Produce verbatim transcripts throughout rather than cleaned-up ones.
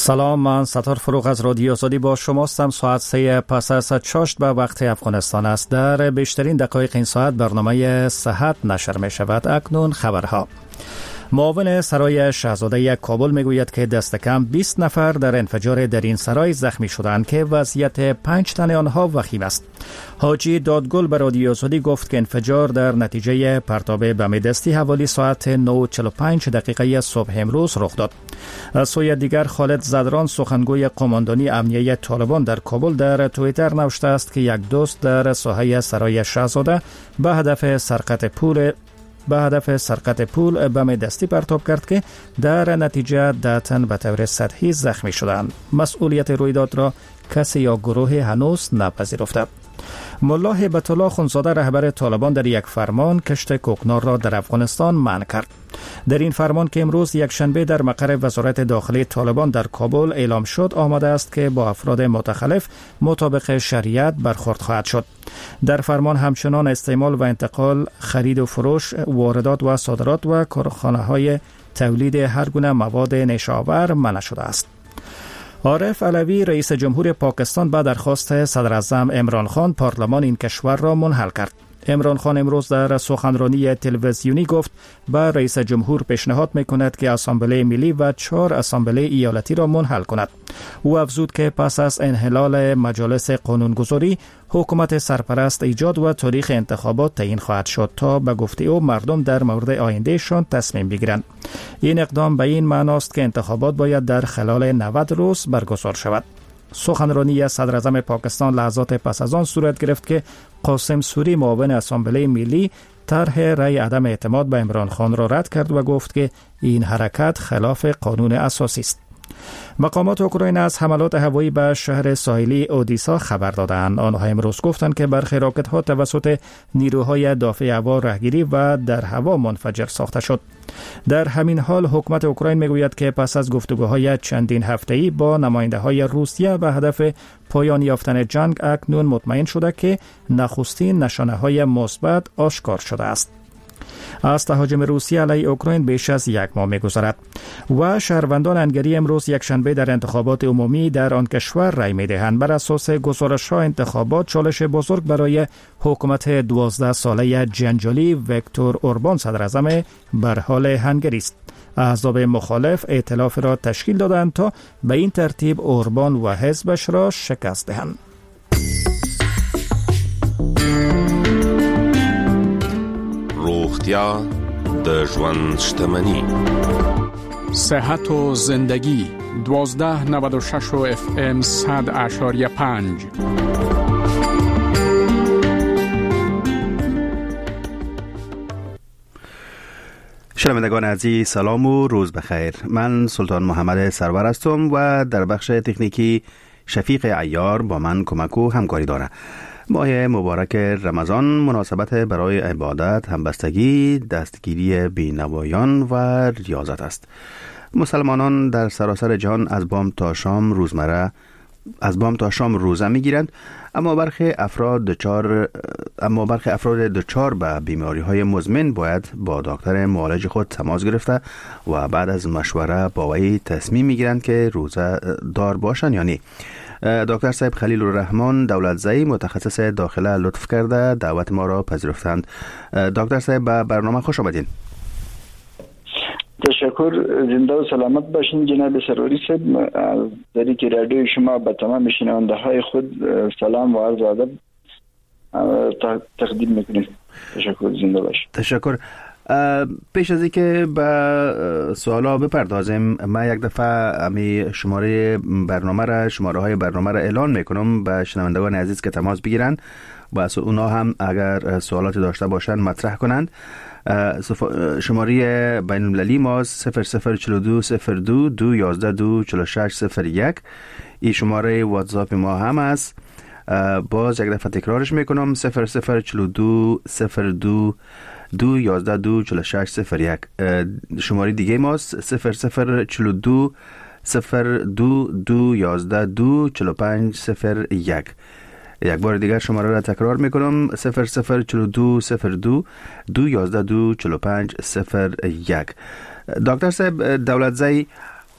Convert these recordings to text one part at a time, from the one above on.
سلام، من ستار فروغ از رادیو آزادی با شماستم. ساعت سه پس از چاشت به وقت افغانستان است. در بیشترین دقایق این ساعت برنامه صحت نشر می شود. اکنون خبرها. معاون سرای شاهزاده کابل میگوید که دست کم بیست نفر در انفجار در این سرای زخمی شدند که وضعیت پنج تن آنها وخیم است. حاجی دادگل به رادیو آزادی گفت که انفجار در نتیجه پرتاب بم دستی حوالی ساعت نه و چهل و پنج دقیقه صبح امروز رخ داد. از سوی دیگر خالد زدران سخنگوی قماندانی امنیه طالبان در کابل در توییتر نوشته است که یک دوست در ساحه سرای شاهزاده به هدف سرقت پول به هدف سرقت پول بم دستی پرتاب کرد که در نتیجه ده تن به طور سطحی زخمی شدند. مسئولیت رویداد را کسی یا گروه هنوز نپذیرفته. ملا هیبت الله خونزاده رهبر طالبان در یک فرمان کشت کوکنار را در افغانستان منع کرد. در این فرمان که امروز یک شنبه در مقر وزارت داخلی طالبان در کابل اعلام شد، آمده است که با افراد متخلف مطابق شریعت برخورد خواهد شد. در فرمان همچنان استعمال و انتقال، خرید و فروش، واردات و صادرات و کارخانه‌های تولید هر گونه مواد نشاور منع شده است. عارف علوی رئیس جمهور پاکستان به درخواست صدر اعظم عمران خان پارلمان این کشور را منحل کرد. عمران خان امروز در سخنرانی تلویزیونی گفت به رئیس جمهور پیشنهاد میکند که اسامبله ملی و چهار اسامبله ایالتی را منحل کند. او افزود که پس از انحلال مجالس قانونگذاری، حکومت سرپرست ایجاد و تاریخ انتخابات تعیین خواهد شد تا به گفته او مردم در مورد آیندهشان تصمیم بگیرند. این اقدام به این معناست که انتخابات باید در خلال نود روز برگزار شود. سخنرانی صدر اعظم پاکستان لحظات پس از آن صورت گرفت که قاسم سوری معاون اسامبله ملی طرح رأی عدم اعتماد به عمران خان را رد کرد و گفت که این حرکت خلاف قانون اساسی است. مقامات اوکراین از حملات هوایی به شهر ساحلی اودیسا خبر دادند. آنها امروز گفتند که برخی راکت‌ها توسط نیروهای دافع هوا راهگیری و در هوا منفجر ساخته شد. در همین حال حکومت اوکراین میگوید که پس از گفتگوهای چندین هفته‌ای با نماینده‌های روسیه به هدف پایان یافتن جنگ اکنون مطمئن شده که نخستین نشانه‌های مثبت آشکار شده است. از تهاجم روسیه علیه اوکراین بیش از یک ماه می‌گذرد و شهروندان هنگری امروز یک شنبه در انتخابات عمومی در آن کشور رای می‌دهند. بر اساس گزارش‌ها انتخابات چالش بزرگ برای حکومت دوازده ساله جنجالی ویکتور اوربان صدر اعظم بر حال هنگری است. احزاب مخالف ائتلاف را تشکیل دادند تا به این ترتیب اوربان و حزبش را شکست دهند. روغتیا د ژوند شتمني. صحت و زندگی دوازده نود و شش و اف ام صد اشاریه پنج. شنوندگان عزیز، سلام و روز بخیر. من سلطان محمد سرور هستم و در بخش تکنیکی شفیق عیار با من کمک و همکاری داره. ماه مبارک رمضان مناسبت برای عبادت، همبستگی، دستگیری بینوایان و ریاضت است. مسلمانان در سراسر جهان از بام تا شام روزمره از بام تا شام روزه میگیرند، اما برخی افراد دچار اما برخی افراد دچار به بیماری‌های مزمن باید با دکتر معالج خود تماس گرفته و بعد از مشوره با وی تصمیم میگیرند که روزه دار باشند یا نه. دکتر صاحب خلیل الرحمن دولتزئی متخصص داخله لطف کرده دعوت ما را پذیرفتند. دکتر صاحب به برنامه خوش آمدین. تشکر، زنده و سلامت باشین جناب سروری صاحب. از طریق رادیو شما به تمام شنونده های خود سلام و عرض ادب تقدیم میکنیم. تشکر، زنده باشین. تشکر. پیش از اینکه به سوالا بپردازیم، من یک دفعه امی شماره برنامه را شماره های برنامه را اعلان میکنم به شنوندگان عزیز که تماس بگیرن و اونا هم اگر سوالاتی داشته باشن مطرح کنند. شماره بین المللی ما صفر صفر چهل و دو صفر دو دو یازده دو چهل و شش صفر یک. این شماره واتساپ ما هم است. باز یک دفعه تکرارش میکنم، صفر صفر چهل و دو صفر دو دو یازده دو چهل و شش صفر یک. شماره دیگه ماست صفر صفر چهل و دو صفر دو دو یازده دو چهل و پنج صفر یک. یک بار دیگر شماره را تکرار میکنم، صفر صفر چهل و دو صفر دو دو یازده دو چهل و پنج صفر یک. دکتر صاحب دولتزئی،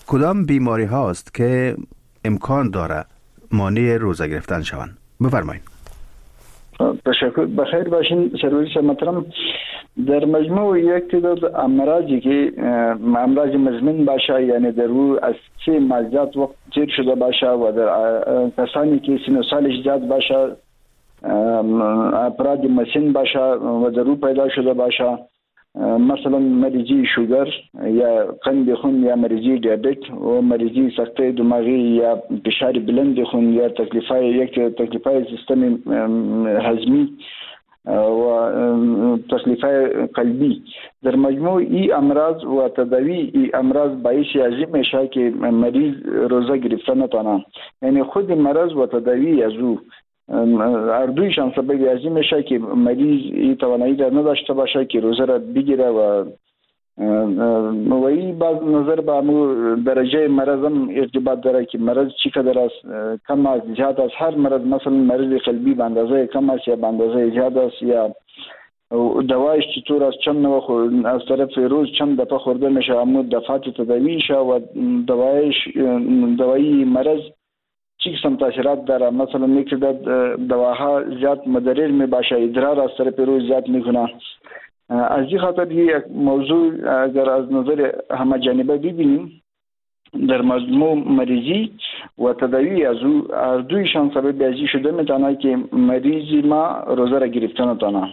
کدام بیماری هاست که امکان داره مانع روزه گرفتن شوند؟ بفرمایید. تشکر. بخیر باشین سرویس محترم. در مجموع یک تعداد امراضی که امراض مزمن باشه، یعنی در او از سه مزیت وقت تیر شده باشه و در کسانی که سن و سالش زیاد باشه، افراد مسن باشه و در او پیدا شده باشه، مثلا مریضی شوگر یا قند خون یا مریضی دیابت و مریضی سکته دماغی یا فشار بلند خون یا تکلیفای یک تکلیفای سیستم هضمی و تکلیفای قلبی. در مجموع این امراض و تداوی این امراض باعث عظیم میشه که مریض روزه گرفتن نتونه، یعنی خود مرض و تداوی از او اردویشان سبب عظیم میشه که مریض این توانایی در نداشته باشه که روزه را بگیره و موایی باز نظر به امو درجه مرض هم ارتباط داره که مرض چی قدر است، کم است زیاد است. هر مرض مثلا مرض قلبی به اندازه کم است یا به اندازه زیاد است، یا دوایش چطور است، چند نوع از طرف روز چند دفعه خورده میشه، امو دفعات تداویشه و دوایش دوایی مرض چی قسم تاثیرات داره. مثلا یک دواها زیاد مضر می باشه، ادرار از طرف روز زیاد میکنه. از این خاطر یک موضوع اگر از نظر همه جانبه ببینیم، در مجموع مریضی و تداوی از او اردویشان سبب ازی شده میتونه که مریضی ما روزه را گرفتن نتونه.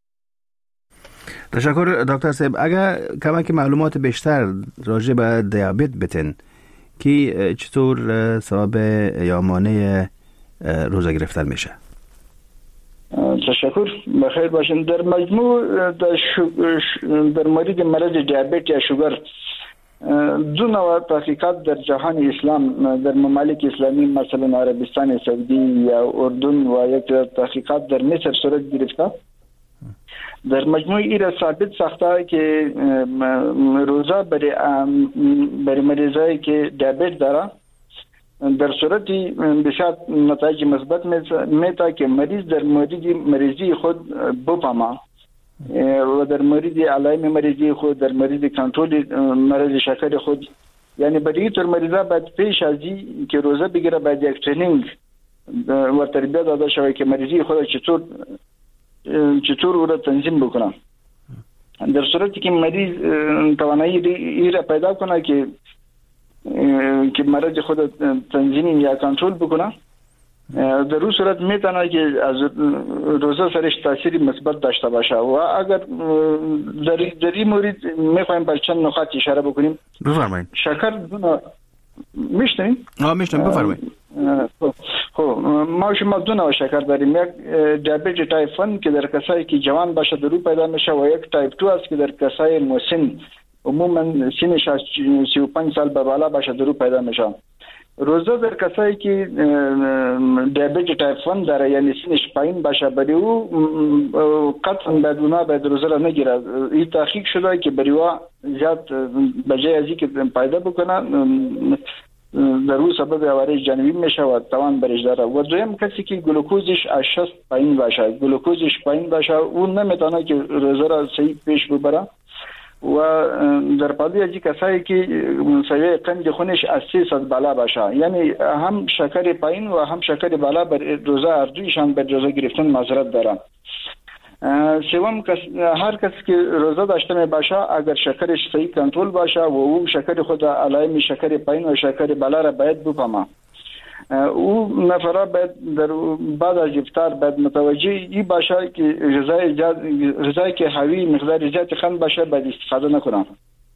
تشکر دکتر صاحب. اگر کمک معلومات بیشتر راجع به دیابت بتین که چطور سبب یا مانع روزه گرفتن میشه؟ تشکر. بخیر باشین. در مجموع در, در مورد مرض دیابت یا شوگر دو نوع تحقیقات در جهان اسلام، در ممالک اسلامی مثلا عربستان سعودی یا اردن و یک تحقیقات در مصر صورت گرفته. در مجموع ایرا ثابت ساخته که روزه برای برای مریضایی که دیابت داره در صورتی بسیار نتایج مثبت میتا که مریض در مورد مریضی خود بفهمه و در مورد علائم مریضی خود، در مورد کنترل مرض شکر خود، یعنی برای طور مریضا باید پیش از این که روزه بگیره باید یک ترینینگ و تربیت داده شود که مریضی خود چطور چطور او را تنظیم بکنه. در صورتی که مریض توانایی ای را پیدا کنه که که مرض خود تنظیم یا کنترل بکنه، در اون صورت میتونه که از روزه سرش تاثیر مثبت داشته باشه. و اگر در در این مورد میخوایم بر چند نکات اشاره بکنیم. بفرمایید. شکر دونه میشنین؟ آه میشنم. بفرمایید. خب ما شما دو نوع شکر داریم، یک دیابت تایپ یک که در کسایی که جوان باشه در او پیدا میشه و یک تایپ دو است که در کسای مسن عموما سنش از سی و پنج سال به بالا باشه در او پیدا میشه. روزه در کسایی که دیابت تایپ یک داره یعنی سنش پایین باشه برای او قطعا باید اونا باید روزه را نگیره. این تحقیق شده که برای او زیاد بجای ازی که پیدا بکنه در او سبب عوارض جانبی میشه و توان برش داره. و دویم کسی که گلوکوزش از شصت پایین باشه، گلوکوزش پایین باشه اون نمیتونه که روزه را صحیح پیش ببره. و در پادی از کسایی که سویه قند خونش از سیصد بالا باشه، یعنی هم شکر پایین و هم شکر بالا بر روزه اردویشان بر روزه گرفتن معذرت دارن. سوم کس هر کس که روزه داشته می باشه اگر شکرش صحیح کنترل باشه و او شکر خود علائم شکر پایین و شکر بالا را باید بفهمه. او نفره باید در بعد از افطار باید متوجه ای باشه که غذای غذایی که حاوی مقدار زیاد قند باشه باید استفاده نکنه.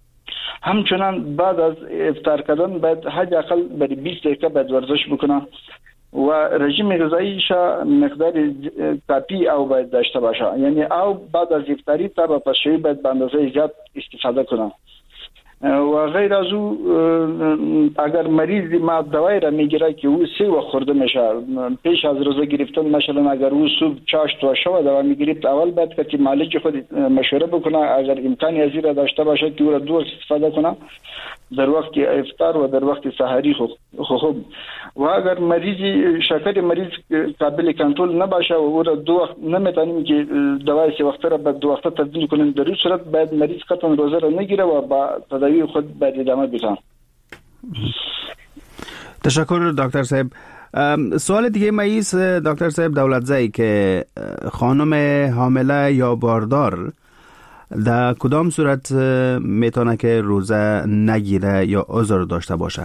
همچنان بعد از افطار کردن باید حداقل برای بیست دقیقه باید ورزش بکنه و رژیم غذاییش مقدار کافی او باید داشته باشه، یعنی او بعد از افطاری تا به پشویی باید به اندازه زیاد استفاده کنه. و غیر از او اگر مریض ما دوای را میگیره که او سه وقت خورده میشه پیش از روزه گرفتن، مثلا اگر او صبح چاشت و شب دوا میگیرید اول باید که معالج خود مشوره بکنه اگر امکانی ازی را داشته باشه که او را دو وقت استفاده کنه، در وقت افطار و در وقت سحری. خوب و اگر مریض شکر مریض قابل کنترل نباشه و او را دو وقت نمیتونیم که دوای سه وقت را به دو وقت تبدیل کنیم، در این صورت باید مریض قطعا روزه را نگیره و با تداوی خود باید ادامه بده. تشکر دکتر صاحب. سوال دیگه ماییست دکتر صاحب دولتزایی که خانم حامله یا باردار در کدام صورت میتونه که روزه نگیره یا عذر داشته باشه؟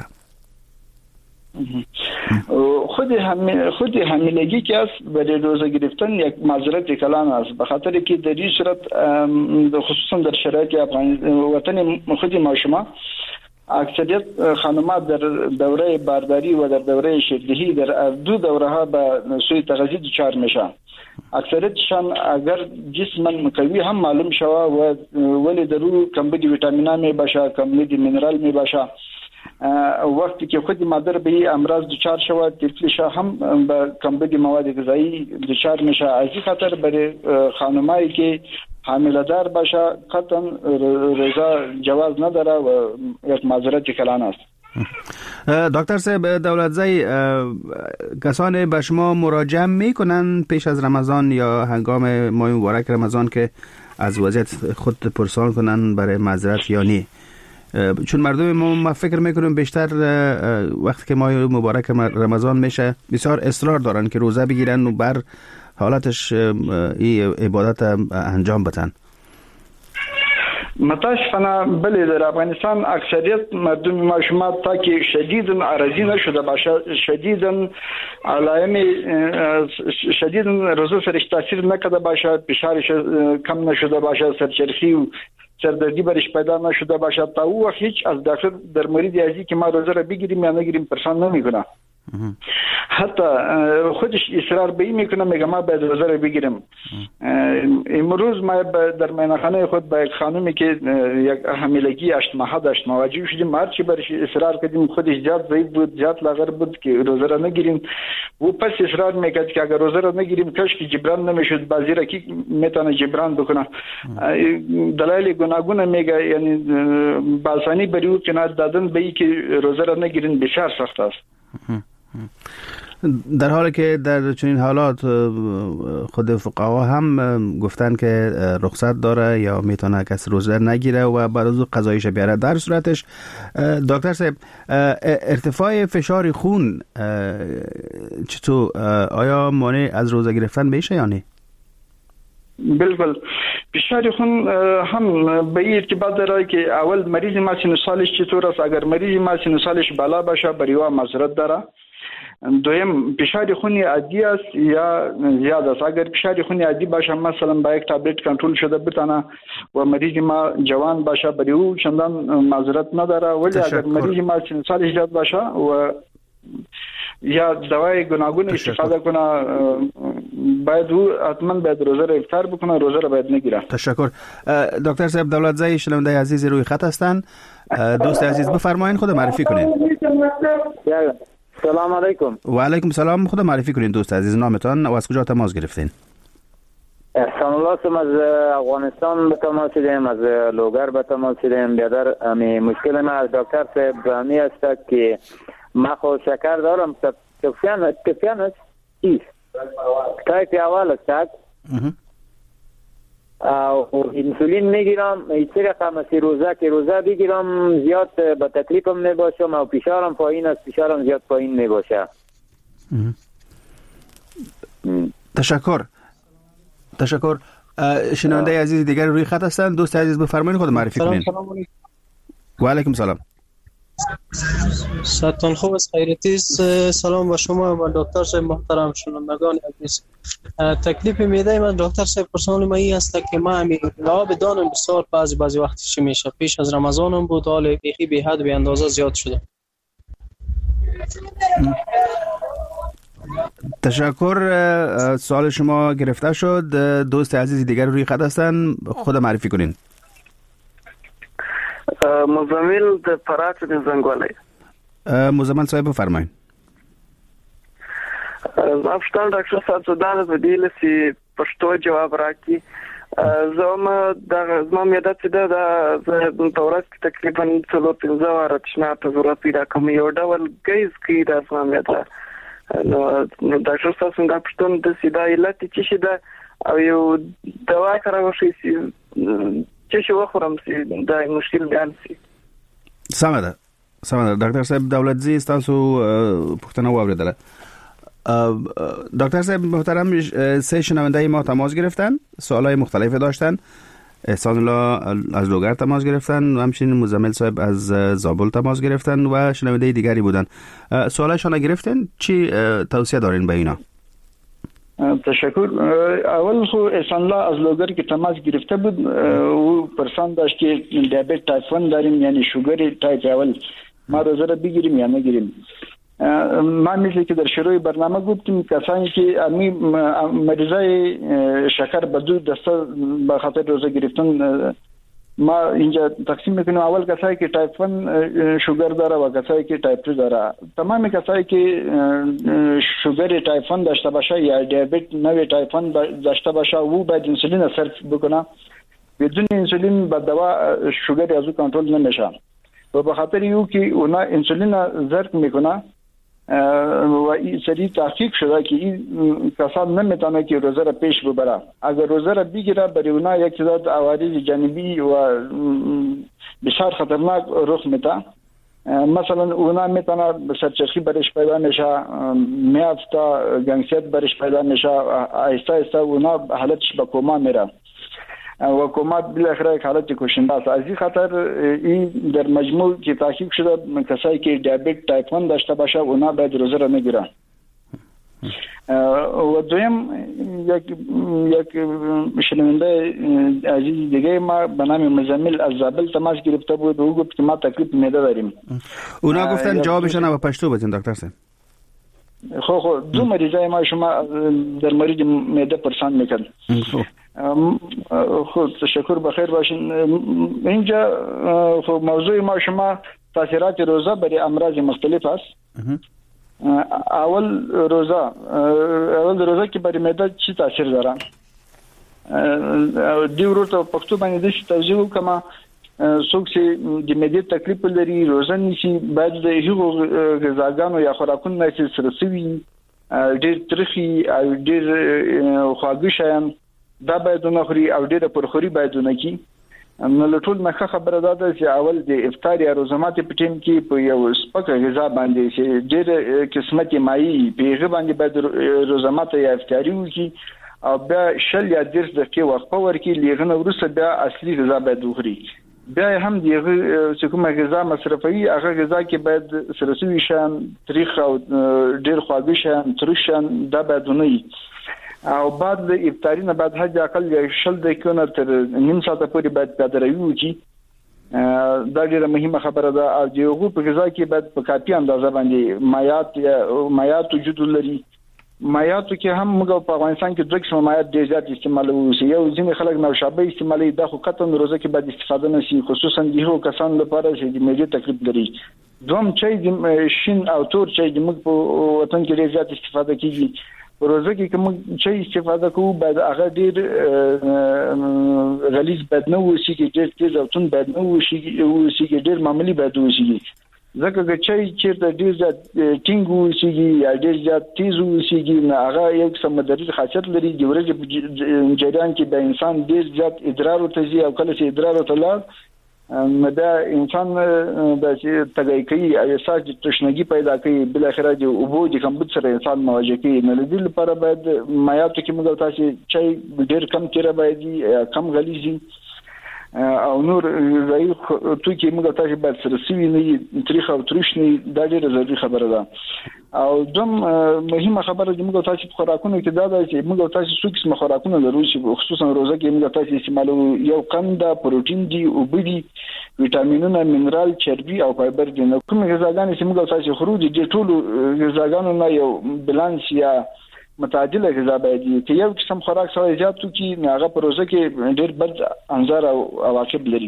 خود هم خود حاملگی که است برای روزه گرفتن یک معذرت کلان است، به خاطر که در این صورت خصوصا در شرایط افغانستان وطن خود ما شما اکثریت خانمات در دوره بارداری و در دوره شیردهی در دو دوره ها به سوی تغذیه دچار میشن. اکثریتشان اگر جسمن قوی هم معلوم شوه و ولی درو کمبود ویتامین می باشه، کمبود مینرال می باشه، وقتی که خود مادر به این امراض دچار شوه طفلش هم به کمبود مواد غذایی دچار میشه. از این خاطر برای خانمایی که حامله دار باشه قطعا روزه جواز نداره و یک معذرت کلان است. دکتر صاحب دولتزایی، کسانی به شما مراجعه میکنن پیش از رمضان یا هنگام ماه مبارک رمضان که از وضعیت خود پرسان کنن برای معذرت یا نه؟ چون مردم ما, ما فکر میکنیم بیشتر وقتی که ماه مبارک رمضان میشه بسیار اصرار دارن که روزه بگیرن و بر حالتش این عبادت انجام بدن. متاسفانه بله در افغانستان اکثریت مردم ما شما تا که شدیداً عارضی نشده باشه، شدیداً علائم شدیداً روزه سرش تاثیر نکرده باشه، فشارش کم نشده باشه، سرچرخی و سردردی برش پیدا نشده باشه، تا او وقت هیچ از داخل در مورد ازی که ما روزه را بگیریم یا نگیریم پرسان نمیکنه. حتی خودش اصرار به این میکنه میگه ما باید روزه را بگیرم. امروز ما در مهمانخانه خود با یک خانمی که یک حاملگی هشت ماهه داشت مواجه شدیم، هر چی برش اصرار کردیم خودش زیاد ضعیف بود، زیاد لاغر بود که روزه را نگیریم. و پس اصرار میکرد که اگر روزه را نگیریم کاش که جبران نمیشد، بعضی را کی میتونه جبران بکنه. دلایل گوناگون میگه، یعنی باسانی بری او کنار دادن به این که روزه را نگیرین بسیار سخت است. در حالی که در چنین حالات خود فقها هم گفتن که رخصت داره یا میتونه کسی روزه نگیره و بعد از قضایش بیاره. در صورتش دکتر صاحب ارتفاع فشار خون چطور، آیا مانع از روزه گرفتن میشه یا نه؟ بالکل، فشار خون هم به این ارتباط داره که اول مریض ما سن سالش چطور است. اگر مریض ما سن سالش بالا باشه بریوا معذرت داره. دویم فشار خون عادی است یا زیاد است. اگر فشار خون عادی باشه مثلا با یک تابلت کنترل شده بتونه و مریض ما جوان باشه بری او چندان معذرت نداره. ولی اگر مریض ما سن سالش زیاد باشه و یا دوای گوناگون استفاده کنه باید او حتما باید روزه را افطار بکنه، روزه را باید نگیره. تشکر. دکتر صاحب دولتزایی شنونده عزیز روی خط هستند. دوست عزیز بفرمایید خود معرفی کنید. سلام علیکم. و علیکم سلام. خود معرفی کنید دوست عزیز، نامتان و از کجا تماس گرفتین؟ احسان الله سم از افغانستان به تماس داریم، از لوگر به تماس داریم. بیادر امی مشکل ما از دکتر صاحب امی است که ما خو شکر دارم، تفیان تفیان است چیست تایپ اول است و انسولین میگیرم. ایچه رقم سی روزه که روزه بگیرم زیاد به تکلیفم نباشم و فشارم پایین است، فشارم زیاد پایین نباشه. تشکر. تشکر. شنونده عزیز دیگر روی خط هستند. دوست عزیز بفرمایید خود معرفی کنید. و علیکم سلام. سلام خوب است، خیرتی. سلام با شما و دکتر صاحب محترم شنوندگان عزیز. تکلیف میده من دکتر صاحب پرسنل ما این است که ما همین لعاب دانم بسیار بعضی بعضی وقت چی میشه. پیش از رمضانم بود، حال بیخی بی حد بی اندازه زیاد شده. تشکر. سوال شما گرفته شد. دوست عزیز دیگر روی خط هستن، خود معرفی کنین. مزمل د فرات د زنګولای. مزمل صاحب بفرمایید. افشتان ډاکټر صاحب زدان د دې لسی پښتو جواب راکړي. زما د زما مې د څه د تورات تقریبا څلور پنځه واره تشنات ضرورت پیدا کوم یو ډول گیز کی د زما مې ده. نو ډاکټر صاحب څنګه پښتون د سیدا علت چې شه ده او یو دوا کراوه شي چې شو خورم سي دا مشکل بیان سي. سمه ده. سم ډاکټر صاحب دولتزی تاسو پښتنه واوریدله. دکتر صاحب محترم، سه شنونده ما تماس گرفتن، سوالای مختلفی داشتن. احسان الله از لوگر تماس گرفتن و همچنین مزمل صاحب از زابل تماس گرفتن و شنونده دیگری بودن. سوالایشان گرفتن، چی توصیه دارین به اینا؟ تشکر. اول خو احسان الله از لوگر که تماس گرفته بود او پرسان داشت که دیابت تایپ یک داریم، یعنی شوگر تایپ اول، ما روزه را بگیریم یا نگیریم. ما مثل که در شروع برنامه گفتیم کسانی که امی مریضای شکر بدو دسته به خاطر روزه گرفتن ما اینجا تقسیم میکنیم. اول کسایی که تایپ یک شوگر داره و کسایی که تایپ دو داره. تمام کسایی که شوگر تایپ یک داشته باشه یا دیابت نوع تایپ یک داشته باشه او باید انسولین صرف بکنه. بدون انسولین با دوا شوگر از او کنترل نمیشه و به خاطر یو که اونا انسولین ضرب میکنه و این سریع تحقیق شده که این کسان نمیتونه که روزه را پیش ببره. اگر روزه را بگیره برای اونا یک تعداد عوارض جانبی و بسیار خطرناک رخ میده. مثلا اونا میتونه سرچرخی برش پیدا میشه، میافته، گنگسیت برش پیدا میشه، آهسته آهسته اونا حالتش به کوما میره و کوما بالاخره یک حالت کشنده است. از این خاطر این در مجموع که تحقیق شده کسایی که دیابت تایپ یک داشته باشه اونا باید روزه را نگیرن. و دویم یک یک شنونده عزیز دیگه ما به نام مزمل از زابل تماس گرفته بود و او گفت که ما تکلیف معده داریم. اونا گفتن جوابشون به پشتو بدین دکتر صاحب. خو خو دو مریضای ما شما در مورد معده پرسان میکرد. خب تشکر، بخیر باشین. اینجا خب موضوع ما شما تاثیرات روزه برای امراض مختلف است. اول روزه اول روزه که برای معده چی تاثیر داره؟ دی ورته پښتو باندې د توضیح وکما څوک چې د معدې تکلیف لري روزه نشي باید د هغو غذاګانو یا خوراکونو نه سره سوي ډېر ترخي او ډېر خواږه شیان دا باید نه خوري او ډېر پرخوري باید نه کی. نو لټول مخه خبره ده چې اول د افطار یا روزه ماتي په ټیم کې په یو سپک غذا باندې چې ډېر قسمت مایي په هغه باندې باید روزه ماتي یا افطاری وکي او بیا شل یا درس دقیقې وقفه ورکړي. لغنه ورسره بیا اصلي غذا باید وخوري. بیا هم دغه چې کومه غذا مصرفي هغه غذا کې باید سرسوي شان تاریخ او ډېر خواږه شان ترشان دا باید نه وي. او بعد د افطاری نه بعد حد اقل شل دقیقې تر نیم ساعت پورې باید پادروي وکړي. دا ډیره مهمه خبره ده. او دغه په غذا کې باید په کافي اندازه باندې مایات یا مایات وجود لري. مایاتو کې هم موږ په افغانستان کې دوه قسم مایات ډېر زیات استعمالوي. یو ځینې خلک نوشابه استعمالوي، دا خو قطعا روزه کې باید استفاده نه شي، خصوصا د هغو کسانو لپاره چې د معدې تکلیف لري. دوم چای د شین او تور چای د موږ په وطن کې ډېر زیات استفاده کیږي. روزه کې کوم چای استفاده کوو باید هغه ډېر غلیظ باید نه وشي، ډېر تیز او تون باید نه وشي، ډېر معمولی باید وشي. ځکه چې چای چیرته ډېر زیات ټینګ وشي یا ډېر زیات تیز وشي نه هغه یو څه مدري خاصیت لري. د ورځې په جریان کې د انسان ډېر زیات ادرار وتځي او کله چې ادرار وتلا نو دا انسان د تګای کوي او احساس د تشنګي پیدا کوي. بل اخر د اوبو د کمبود سره انسان مواجه کوي. نو د دې لپاره باید مایاتو کې موږ تاسو چای ډېر کم تیره باید کم غلیظي او نور غذایی توکي موږ تاسو باید سره سوي نه تاریخ او ترشنی دا ډېره ضروري خبره ده. او دوم مهمه خبره چې موږ تاسو په خوراکونو کې دا ده چې موږ تاسو څو قسم خوراکونه لرو چې خصوصا روزه کې موږ تاسو استعمالو. یو قند، پروتین دي، اوبه دي، ویټامینونه، منرال، چربي او فایبر دي. نو کوم غذاګانې چې موږ تاسو خورو دي ټول غذاګانو نه یو بالانس یا متعادله غذا باید وي. که یو قسم خوراک سره زیات وکړي نو هغه په روزه کې ډېر بد انظار او عواقب لري.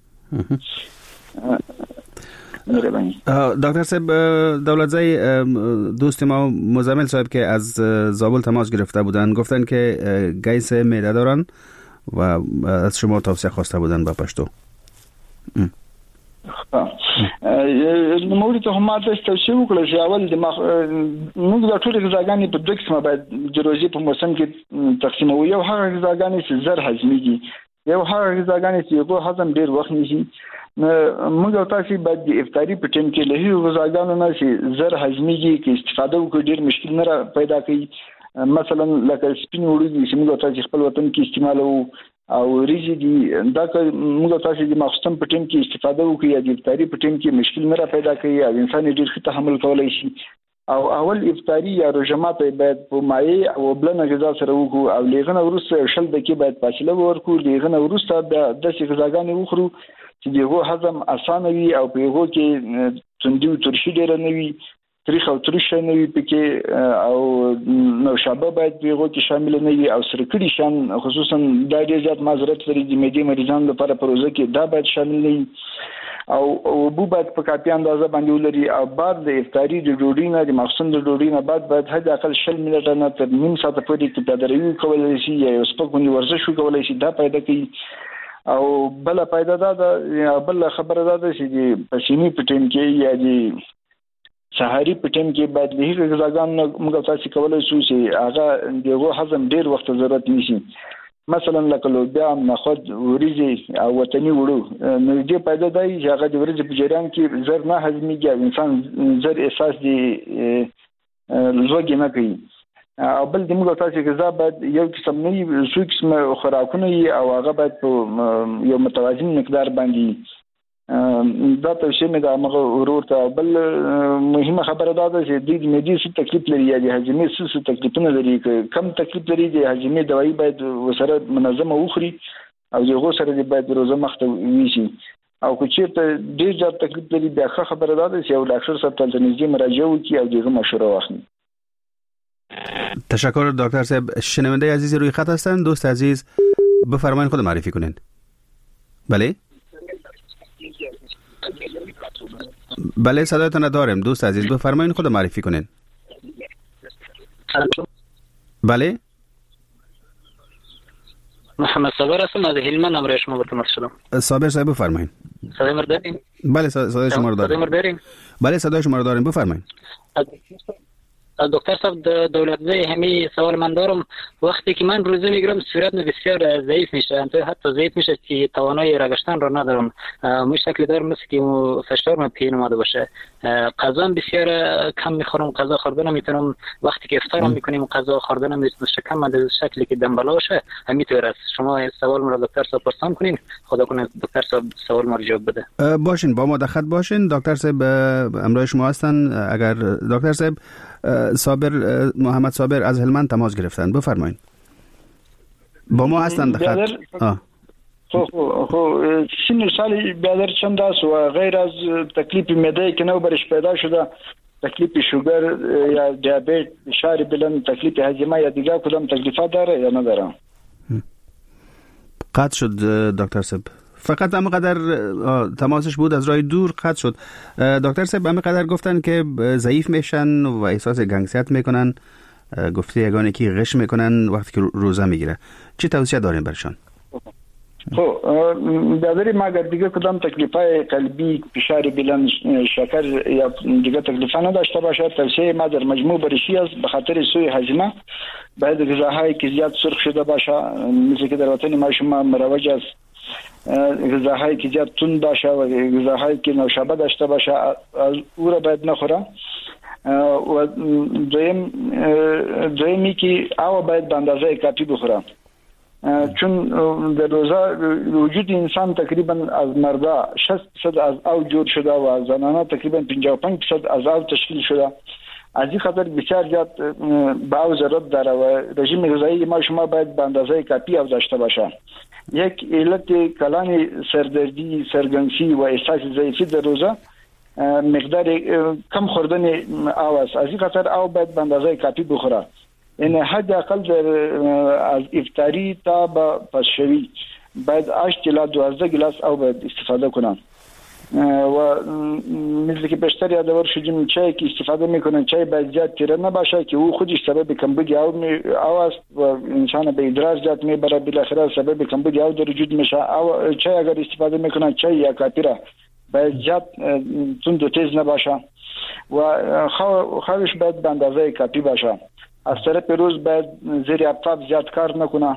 دکتر صاحب دولتزی دوست ما مزمل صاحب که از زابل تماس گرفته بودن گفتن که گیس معده دارن و از شما توصیه خواسته بودن با پشتو. نو ته هم تاسو توصیه وکړه چې اول د موږ د ټولو غذاګانې په دوه قسمه باید د روزي په موسم کې تقسیموو. یو هغه غذاګانې چې زر هضمېږي، یو هغه غذاګانې چې یو هضم ډېر وخت نیسي. موږ تاسو باید د افطاری په ټیم کې له هیڅ غذاګانو نه چې زر هضميږي کې استفاده وکړي ډیر مشکل نه پیدا کوي. مثلا لکه سپین وړي چې موږ تاسو خپل وطن کې استعمالو او ریزي دي دا موږ تاسو د مخصوص په ټیم کې استفاده وکړي یا د افطاری په ټیم کې مشکل نه پیدا کوي او انسان ډیر ښه تحمل کولای شي. او اول افطاری یا روزه ماته باید په مایع او بلنه غذا سره وکړو او لغنه ورسره شل دقیقې باید فاصله ورکړو. لغنه ورسره د داسې غذاګانې وخورو چې دغه هضم اسانه وي او په هغه کې تندي او ترشي ډیر نه وي، تاریخ او ترش نه وي پکې او نوشابه باید په هغه کې شامل نه وي او سرکړي شان خصوصا د ډیر زیات معذرت لري د معدې مریضانو لپاره پروزه کې دا باید شامل نه وي او بو باید په کافي اندازه باندې ولري. او بعد د افطاری د ډوډۍ نه د مخصوص د ډوډۍ نه بعد باید حد اقل شل منټه نه تر نیم ساعت پورې کې پیاده‌روي کولای شي یا سپک باندې ورزش وکولای شي. دا پیدا کوي. او بل پیدا ده یا بل خبره ده چې د پسینی په ټیم کې یا د سحری په ټیم کې باید له هیڅ غذاګانو موږ تاسو کولای شو چې هغه دغه هضم ډیر وخت ضرورت نشي. مثلا لکه لوبیا، نخود، وریجې او وطني وړو نو دې پیدا دی چې هغه د ورځې په جریان کې زر نه هضميږي او انسان زر احساس دی لوګي نه کوي. او بل د موږ تاسو غذا باید یو قسم نه وي، څو قسم خوراکونه او هغه باید په یو متوازن مقدار باندې دا توصیه مې د هغه ورور ته. بل مهمه خبره دا ده چې د معدې څه تکلیف لري یا د هضمي څه تکلیفونه لري، کم تکلیف لري د هضمي دوايي باید وسره منظمه وخوري او دغه سره د باید روزه مخته ویشي. او که چیرته ډیر زیات تکلیف لري بیا ښه خبره ده چې یو ډاکټر صاحب ته نږدې مراجعه وکړي او دغه مشوره واخلي. تشکر دکتر صاحب. شنونده عزیز روی خط هستند. دوست عزیز بفرمایید خود معرفی کنین. بله بله صدایتان داریم. دوست عزیز بفرمایید خود معرفی کنین. بله محمد صابر هستم از هلمند. امروز شما با تماس شدم. صابر صاحب بفرمایید. صدای ما دارین؟ بله صدای شما رو داریم. صدای ما دارین؟ بله صدای شما رو داریم بفرمایید. دکتر صاحب دولتزای همین سوال من دارم. وقتی که من روزه میگیرم صورت بسیار ضعیف میشه، حتی ضعیف میشه که توانایی رگشتن رو ندارم. مش شکلی دارم مثل که فشار من پین اومده باشه. غذا بسیار کم میخورم، غذا خوردن نمیتونم. وقتی که افطار میکنیم غذا خوردن نمیتونم. شکم من در شکلی که دنباله باشه همینطور است. شما سوال مرا دکتر صاحب پرسان کنین، خدا کنه دکتر صاحب سوال ما رو جواب بده. باشین با ما در خط باشین. دکتر صاحب امروز شما هستن. اگر دکتر صاحب صابر محمد صابر از هلمند تماس گرفتن بفرمایید. با ما هستند در خط. آه خو خو سن سال بیادر چند است و غیر از تکلیف معده که نو برش پیدا شده، تکلیف شوگر یا دیابت، فشار بلند، تکلیف هاضمه یا دیگر کدام تکلیفات داره یا نداره؟ قطع شد دکتر صاحب. فقط همقدر تماسش بود از راه دور قطع شد. دکتر صاحب همقدر گفتن که ضعیف میشن و احساس گنگسیت میکنن، گفته یگانه که غش میکنن وقتی که روزه میگیره. چی توصیه دارین برشان؟ خب دادری ما اگر دیگه کدام تکلیفای قلبی، فشار بلند، شکر یا دیگه تکلیفا نداشته باشه، توصیه ما در مجموع برشی است به خاطر سوء هضمه باید غذاهایی که زیاد سرخ شده باشه، مثل که در وطن ما شما مروج است، غذاهایی که زیاد تند باشه و غذاهایی که نوشابه داشته باشه او را باید نخوره. و دویم دویمی که آب باید به اندازه کافی بخوره، چون در روزه وجود انسان تقریبا از مردا شصت درصد از آب جور شده و از زنانه تقریبا پنجاه و پنج درصد از آب تشکیل شده. از این خاطر بسیار زیاد به آب ضرورت داره و رژیم غذایی ما شما باید به اندازه کافی آب داشته باشه. یک علت کلان سردردی، سرگنگسی و احساس ضعیفی در روزه مقدار کم خوردن آب است. از این خاطر آب باید به اندازه کافی بخوره. این حد اقل در از افطاری تا با پسشوی باید هشت تا دوازده گلاس آب باید استفاده کنن. و مثل که بیشتر یادآور شدیم چای که استفاده میکنن چای باید زیاد تیره نباشه که او خودش سبب کمبود آب است و انسان به ادرار زیاد میبره، بالاخره سبب کمبود آب در وجود میشه. چای اگر استفاده میکنن چای یا کاپیره باید زیاد تند و تیز نباشه و خوابش باید به اندازه کافی باشه. از طرف روز باید زیر آفتاب زیاد کار نکنه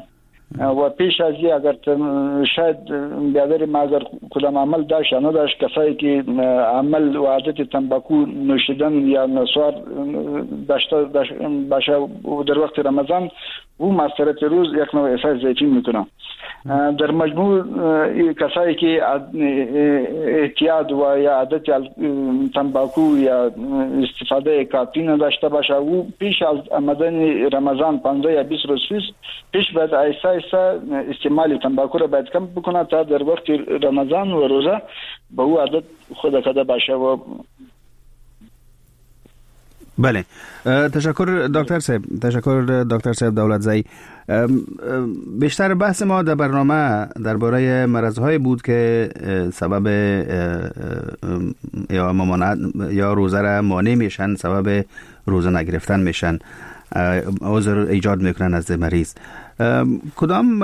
و پیش از این اگر شاید بیادر ما اگر کدام عمل داشت یا نداشت، کسایی که عمل و عادت تنباکو نوشیدن یا نسوار داشته باشه در وقت رمضان، او مسئله روز یک نوع احساس ضعیفی میکنه. در مجموع کسایی که اعتیاد و یا عادت تنباکو یا استفاده کافی نداشته باشه، او پیش از آمدن رمضان پانزده یا بیست روز پیش باید آیسته آیسته استعمال تنباکو را باید کم بکنه تا در وقت رمضان و روزه به او عادت خود کده باشه. و بله، تشکر دکتر صاحب، تشکر دکتر صاحب دولتزایی. بیشتر بحث ما در برنامه درباره مرض‌های بود که سبب یا ممانعت یا روزه را مانع میشن، سبب روزه نگرفتن میشن، عذر ایجاد میکنن از مریض. کدام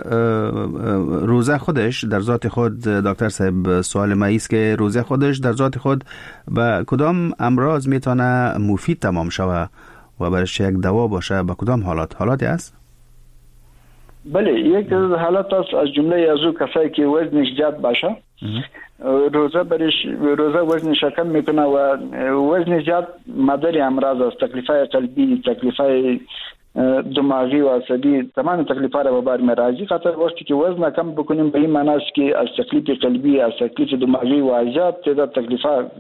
روزه خودش در ذات خود، دکتر صاحب سوال ما است که روزه خودش در ذات خود به کدام امراض میتونه مفید تمام شوه و برش یک دوا باشه؟ به کدام حالات حالاتی است؟ بله، یک حالت است از جمله از او کسایی که وزنش زیاد باشه، روزه برش روزه وزنش کم میکنه و وزن زیاد مادر امراض است، تکلیفای قلبی، تکلیفای دماغی و عصبی، تمام تکلیفات را به بار می‌آورد. خاطر وقتی که وزن کم بکنیم به این معنی است که از تکلیف قلبی، از تکلیف دماغی و زیاد تعداد تکلیفات،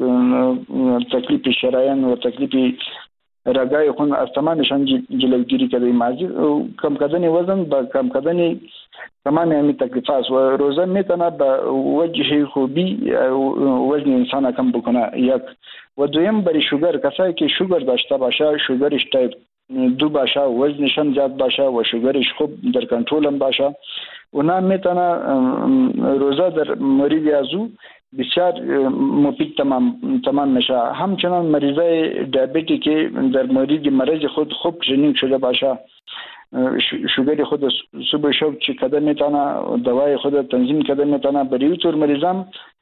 تکلیف شرایین و تکلیف رگای خون از تمامشان جلوگیری کرده. مازی کم کردن وزن با کم کردن تمام این تکلیفات و روزه میتونه با وجه خوبی وزن انسان کم بکنه. یک و دویم برای شوگر، کسایی که شوگر داشته باشه، شوگرش تایپ دو باشه، وزنشان زیاد باشه و شوگرش خوب در کنترل هم باشه، اونا میتونه روزه در مورد ازو بسیار مفید تمام تمام میشه. همچنان مریضای دیابتی که در مورد مرض خود خوب کلینیک شده باشه، شوگر خود صبح شب چی کده میتونه، دوای خود تنظیم کده میتونه، برای طور مریضان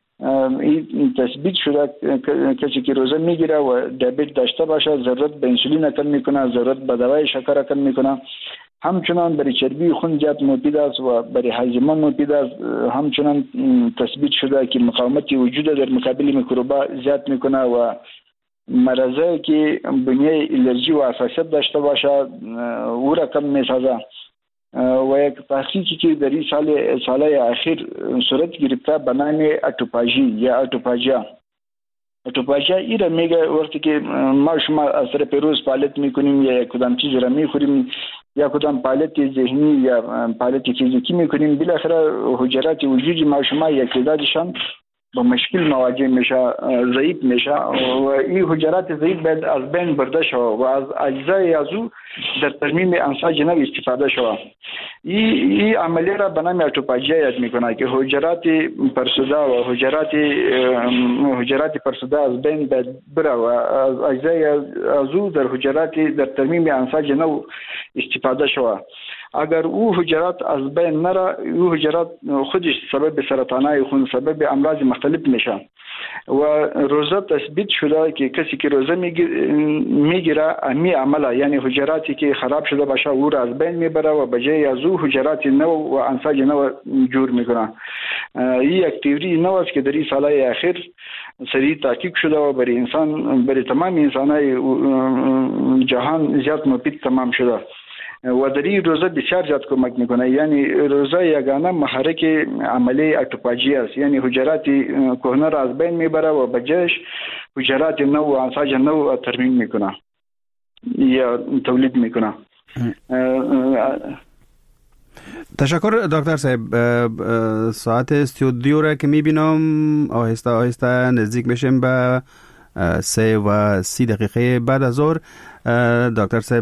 این تثبیت شده کسی که روزه میگیره و دیابت داشته باشه ضرورت به انسولین کم میکنه، ضرورت به دوای شکر کم میکنه. همچنان برای چربی خون زیاد مفید است و برای هاضمه مفید است. همچنان تثبیت شده که مقاومت وجود در مقابل میکروبا زیاد میکنه و مرضایی که بنیه الرژی و حساسیت داشته باشه او را کم میسازه. و یک تحقیقی که در این سال سالهای اخیر صورت گرفته به نام اتوپاژی یا اتوپاژیا. اتوپاژیا ای را میگه وقتی که ما شما از طرف روز فعالیت میکنیم یا کدام چیز را میخوریم یا کدام فعالیت ذهنی یا فعالیت فیزیکی میکنیم، بالاخره حجرات وجود ما شما یک تعدادشان با مشکل مواجه میشه، ضعیف میشه و این حجرات ضعیف باید از بین برده شود و از اجزای ازو در ترمیم انساج نو استفاده شود. این این عملیه را به نام اتوپاژیا یاد میکنه که حجرات پرسوده و حجرات حجرات پرسوده از بین باید بره و از اجزای ازو در حجرات در ترمیم انساج نو استفاده شود. اگر او حجرات از بین نره، او حجرات خودش سبب سرطانای خون، سبب امراض مختلف میشه. و روزه تثبیت شده که کسی که روزه میگیره امی عمله، یعنی حجراتی که خراب شده باشه او را از بین میبره و بجای از او حجرات نو و انساج نو جور میکنه. این یک تئوری نو است که در این سالهای اخیر سریع تحقیق شده و برای انسان، برای تمام انسانای جهان زیاد مفید تمام شده و در این روزه بسیار زیاد کمک میکنه. یعنی روزه یگانه محرک عملی اتوپاژی است، یعنی حجرات کهنه را از بین میبره و بجایش حجرات نو و انساج نو ترمیم میکنه یا تولید میکنه. تشکر دکتر صاحب. ساعت استودیو را که میبینم آهسته آهسته نزدیک میشیم به سه و سی دقیقه بعد از ظهر. دکتر صاحب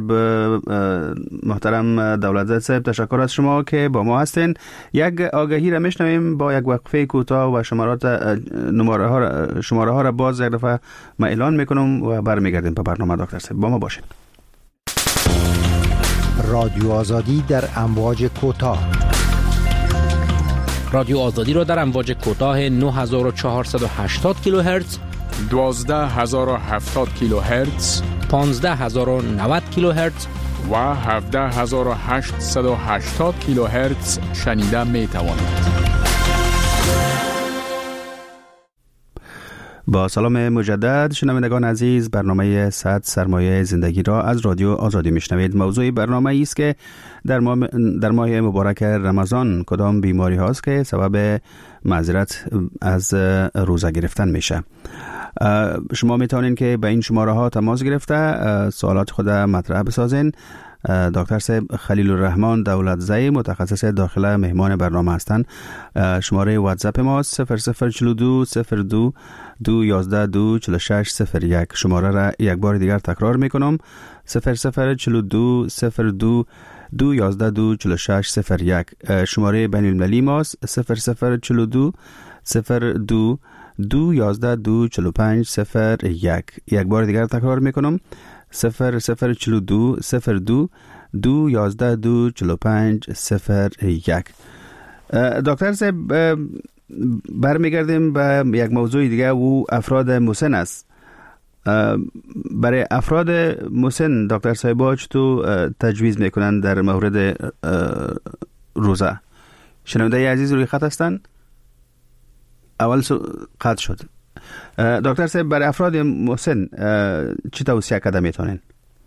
محترم دولتزاد صاحب، تشکر از شما که با ما هستین. یک آگهی را میشنویم با یک وقفه کوتاه و شمارات نمره ها را شماره ها را باز یک دفعه ما اعلان میکنم و برمیگردیم به برنامه. دکتر صاحب با ما باشین. رادیو آزادی در امواج کوتاه. رادیو آزادی را در امواج کوتاه نه هزار و چهارصد و هشتاد کیلوهرتز، دوازده هزار و هفتاد کیلوهرتز، پانزده هزار و نود کیلوهرتز و هفده هزار و هشتصد و هشتاد کیلوهرتز شنیده می توانید. با سلام مجدد شنوندگان عزیز، برنامه صد سرمایه زندگی را از رادیو آزادی میشنوید. موضوع برنامه است که در ماه, در ماه مبارک رمضان کدام بیماری هاست که سبب معذرت از روزه گرفتن میشه. شما میتونین که به این شماره ها تماس گرفته سوالات خود مطرح بسازین. دکتر صاحب خلیل الرحمن دولتزئی متخصص داخله مهمان برنامه هستند. شماره واتساپ ما صفر صفر چهل و دو صفر دو دو یازده دو چهل و شش صفر یک. شماره را یک بار دیگر تکرار میکنم: صفر صفر چهل و دو صفر دو دو یازده دو چهل و شش صفر یک. شماره بین المللی ماست صفر صفر چهل و دو صفر دو دو یازده دو چهل و پنج صفر یک. یک بار دیگر تکرار میکنم: صفر صفر چهل و دو صفر دو دو یازده دو چهل و پنج صفر یک. دکتر صاحب برمیگردیم به یک موضوع دیگه و افراد مسن است. برای افراد مسن دکتر صاحب چطور تجویز میکنن در مورد روزه؟ شنونده عزیز روی خط هستند؟ اول قطع شد. دکتر صاحب برای افراد مسن چی توصیه کرده میتونین؟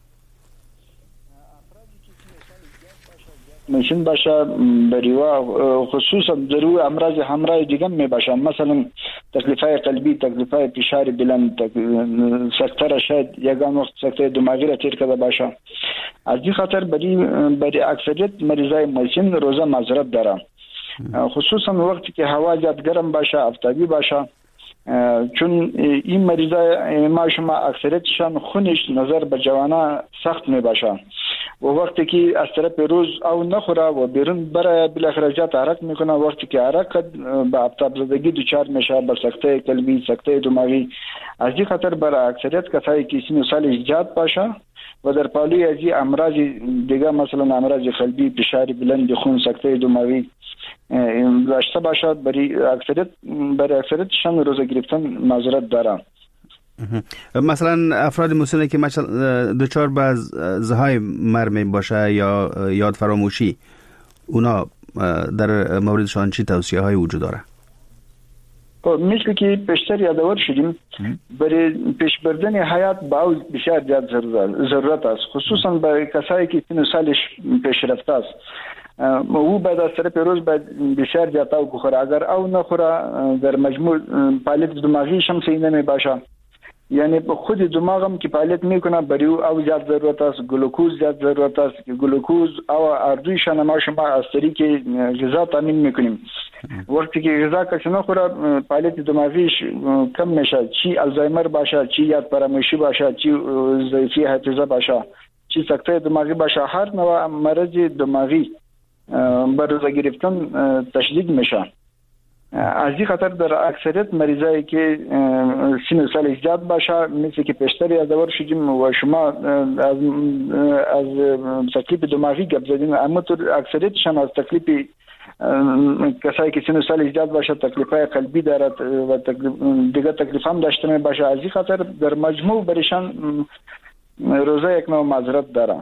مسن باشه بریوا خصوصا ضرور امراض همراه دیگه می باشه، مثلا تکلیفای قلبی، تکلیفای فشار بلند، سکته شاید یگان وقت سکته دماغی را تیر کرده باشه. از این خاطر بری بری اکثریت مریضای مسن روزه معذرت داره، خصوصا وقتی که هوا زیاد گرم باشه، آفتابی باشه، چون این مریضای ما شما اکثریتشان خونش نظر به جوانا سخت می باشه و وقتی که از طرف روز او نخوره و بیرون برای بالاخره جات عرق میکنه، وقتی که عرق به آفتاب زدگی دچار میشه، به سکته قلبی، سکته دماغی. از این خاطر برای اکثریت کسایی که سن و سالش زیاد باشه و در پالوی از این امراض دیگه مثلا امراض قلبی، فشار بلند خون، سکته دماغی داشته باشد، برای اکثریت برای اکثریتشان روزه گرفتن معذرت دارن. مثلا افراد مسن که مثلا دچار به زهای مرمی باشه یا یاد فراموشی، اونا در موردشان چی توصیه های وجود داره؟ مثل که پیشتر یادآور شدیم، برای پیش بردن حیات باز بسیار زیاد ضرورت است، خصوصا برای کسایی که سن و سالش پیشرفته است. او بعد از طرف روز باید بسیار زیاد او بخوره، اگر او نخوره در مجموع فعالیت دماغیش هم صحیح نمی باشه، یعنی خود دماغم که فعالیت میکنه برای او زیاد ضرورت است، گلوکوز زیاد ضرورت است. گلوکوز او اردویشان ما شما از طریق غذا تامین میکنیم. وقتی که غذا کسی نخوره فعالیت دماغیش کم میشه، چی الزایمر باشه، چی یاد فراموشی باشه، چی ضعیفی حافظه باشه، چی سکته دماغی باشه، هر نوع مرض دماغی بر روزه گرفتن تشدید میشه. از این خاطر در اکثریت مریضایی که سن و سال زیاد باشه، مثل که پیشتر یادآور شدیم و شما از از تکلیف دماغی گپ زدین، اما تو اکثریتشان از تکلیف کسایی که سن و سال زیاد باشه تکلیفای قلبی دارد و دیگه تکلیف هم داشته می باشه. از این خاطر در مجموع برشان روزه یک نوع معذرت داره.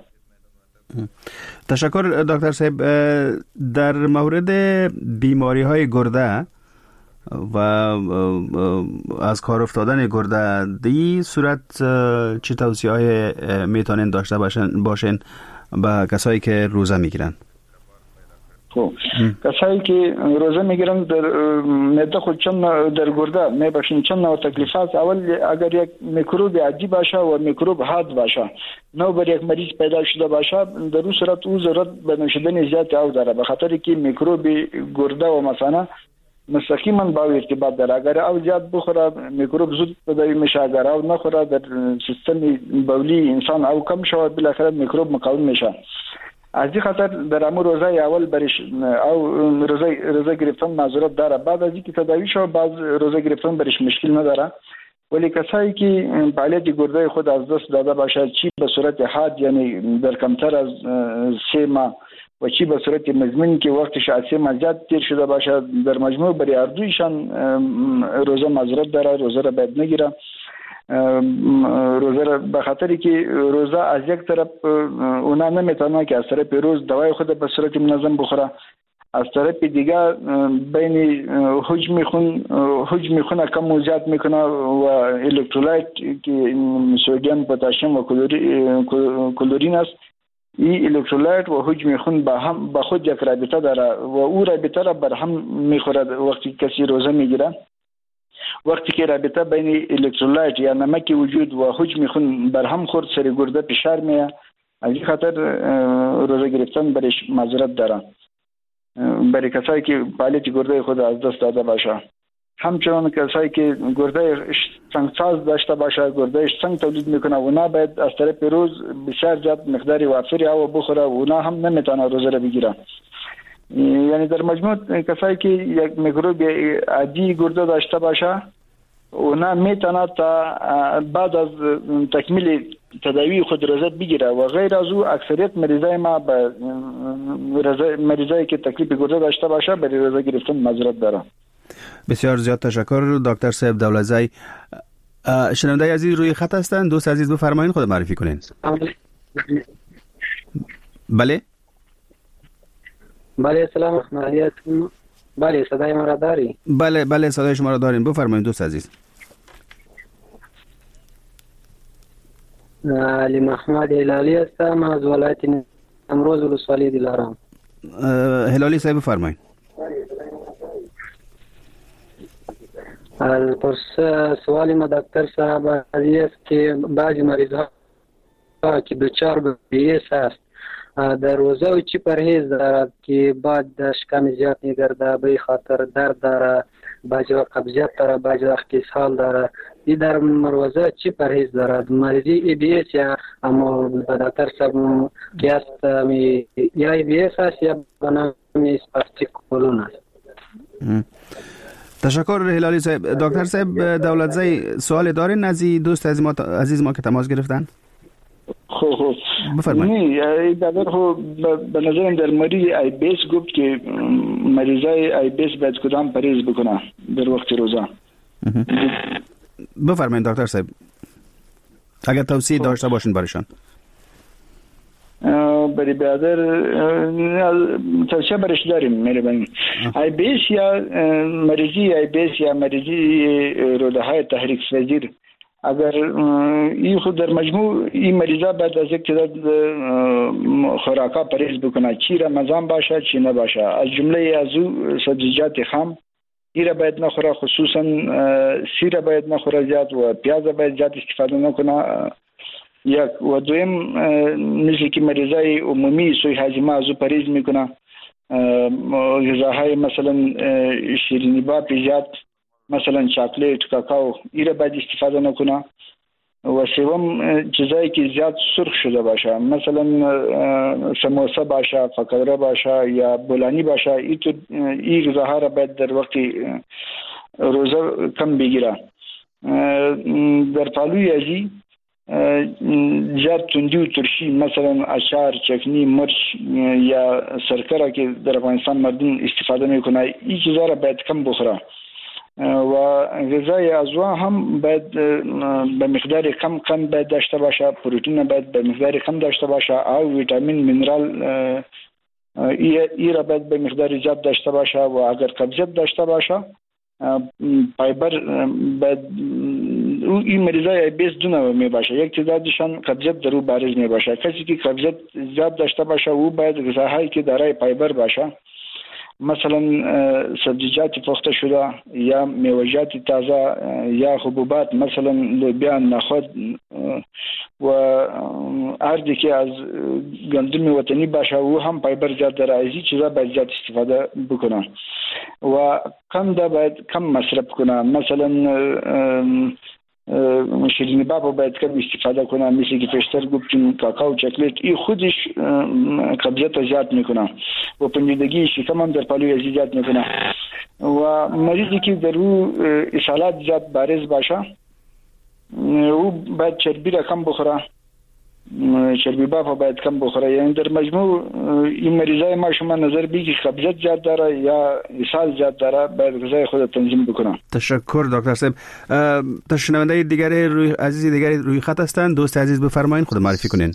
تشکر دکتر صاحب. در مورد بیماری های گرده و از کار افتادن گرده دی صورت چه توصیه های میتونین داشته باشن باشین به کسایی که روزه میگیرن؟ خب کسایی که روزه میگیرن در معده خود چون در گرده میباشین چون نوع تکلیفات، اول اگر یک میکروب عادی باشه و میکروب حاد باشه، نو بر یک مریض پیدا شده باشه، در اون صورت او ضرورت به نوشیدن زیاد او داره، به خاطر که میکروب گرده و مثلا مستقیما با ارتباط داره. اگر او زیاد بخوره میکروب زود تداوی میشه، اگر او نخوره در سیستم بولی انسان او کم شود، بالاخره میکروب مقاوم میشه. از این خاطر در امور روزه اول برش او روزه روزه گرفتن معذرت داره، بعد از اینکه تداوی شو باز روزه گرفتن برش مشکل نداره. ولی کسایی که فعالیت گرده خود از دست داده باشه، چی به صورت حاد یعنی در کمتر از سه ماه و چی به صورت مزمن که وقتش از سه ماه زیاد تیر شده باشه، در مجموع برای اردویشان روزه معذرت داره، روزه را باید نگیره. روزه به خاطر که روزه از یک طرف اونا نمیتونه که از طرف روز دوای خود به صورت منظم بخوره، از طرف دیگه بین حجم خون حجم خون کم و زیاد میکنه و الکترولایت که سدیم، پتاسیم و کلورین است، این الکترولایت و حجم خون با هم با خود یک رابطه داره و او رابطه را بر هم میخوره. وقتی کسی روزه میگیره، وقتی که رابطه بین الکترولایت یا نمک وجود و حجم خون بر هم خورد، سر گرده فشار میاد، از این خاطر روزه گرفتن برش معذرت داره برای کسایی که فعالیت گرده خود از دست داده باشه. همچنان کسایی که گرده سنگساز داشته باشه، گردهش سنگ تولید میکنه، اونا باید از طرف روز بسیار زیاد مقداری وافری آب بخوره، اونا هم نمیتونه روزه را بگیره. یعنی در مجموع کسایی که یک میکروب عادی گرده داشته باشه، اونا میتونه تا بعد از تکمیل تداوی خود روزه بگیره و غیر از او اکثریت مریضای ما به مریضایی که تکلیف گرده داشته باشه برای روزه گرفتن معذرت داره. بسیار زیاد تشکر دکتر صاحب دولتزی. شنونده عزیز روی خط هستند، دوست عزیز بفرمایید خود معرفی کنین. بله بله سلام علیکم. بله صدای ما را داری؟ بله بله صدای شما را داریم، بفرمایید دوست عزیز. علی محمد هلالی هستم از ولایت امروز ولسوالی دلارام. هلالی صاحب بفرمایید. الپرس سوالی ما دکتر صاحب است که بعضی مریض ها که دچار به بیس است در روزه و چی پرهیز دارد که بعد شکم زیاد میگرده، به خاطر درد داره، بعضی وقت قبضیت داره، بعضی وقت اسهال داره، این در روزه چی پرهیز دارد؟ مریضی ای بی اس یا اما دکتر صاحب که است یا ای بی اس است یا بنامی اسپاستیک کولون است. تشکر هلالی صاحب. دکتر صاحب دولتزی سوال دارین از دوست عزیز ما عزیز ما که تماس گرفتن؟ خب خب بفرمایید. نه در خب به نظرم در مریض ای بی اس گفت که مریضای ای بی اس باید کدام پرهیز بکنه در وقت روزه. بفرمایید دکتر صاحب اگر توصیه داشته باشین برایشان. برای برادر توصیه برش داریم مهربانی. ای بی اس یا مریضی ای بی اس یا مریضی روده های تحریک پذیر، اگر این خود در مجموع این مریضا باید از یک تعداد خوراکا پرهیز بکنه، چی رمضان باشه چی نباشه. از جمله از او سبزیجات خام این را باید نخوره، خصوصا سیر باید نخوره زیاد و پیاز باید زیاد استفاده نکنه. یک و دویم مثل که مریضای عمومی سوی هاضمه از او پرهیز میکنه، غذاهای مثلا شیرینی با زیاد، مثلا چاکلیت، کاکائو ایره باید استفاده نکنه. و سوم چیزایی که زیاد سرخ شده باشه، مثلا سموسه باشه، فکوره باشه یا بولانی باشه، این غذاها را باید در وقت روزه کم بگیره. در پالوی ازی زیاد تندی و ترشی، مثلا اچار، چکنی، مرچ یا سرکه که در افغانستان مردم استفاده میکنه، این چیزا را باید کم بخوره و غذای ازوا هم باید به مقدار کم کم باید داشته باشه، پروتئین باید به مقدار کم داشته باشه، او ویتامین مینرال ای را باید به مقدار زیاد داشته باشه و اگر قبضیت داشته باشه فایبر باید این مریضای ای بی اس دو نوع می باشه، یک تعدادشان قبضیت در او بارز می باشه. کسی که قبضیت زیاد داشته باشه او باید غذاهایی که دارای فایبر باشه، مثلا سبزیجات پخته شده یا میوه‌جات تازه یا حبوبات، مثلا لوبیا، نخود و اردی که از گندم وطنی باشه او هم فایبر زیاد داره، از این چیزا باید زیاد استفاده بکنه و کم دا باید کم مصرف کنه. مثلا شیرینی بابا باید کم استفاده کنه، مثل که پیشتر گفتیم کاکائو، چاکلیت، این خودش قبضیت زیاد میکنه و پنجیدگی شکم هم در پالوی زیاد میکنه و مریضی که در او اسهالات زیاد بارز باشه او باید چربی را کم بخوره چربی باف باید کم بخوره. یعنی در مجموع این مریضای ما شما نظر بگی که قبضیت زیاد داره یا اسهال زیاد داره، باید غذای خود تنظیم بکنم. تشکر دکتر صاحب. تشنونده دیگری روی عزیز دیگری روی خط هستند. دوست عزیز بفرمایید، خود معرفی کنین.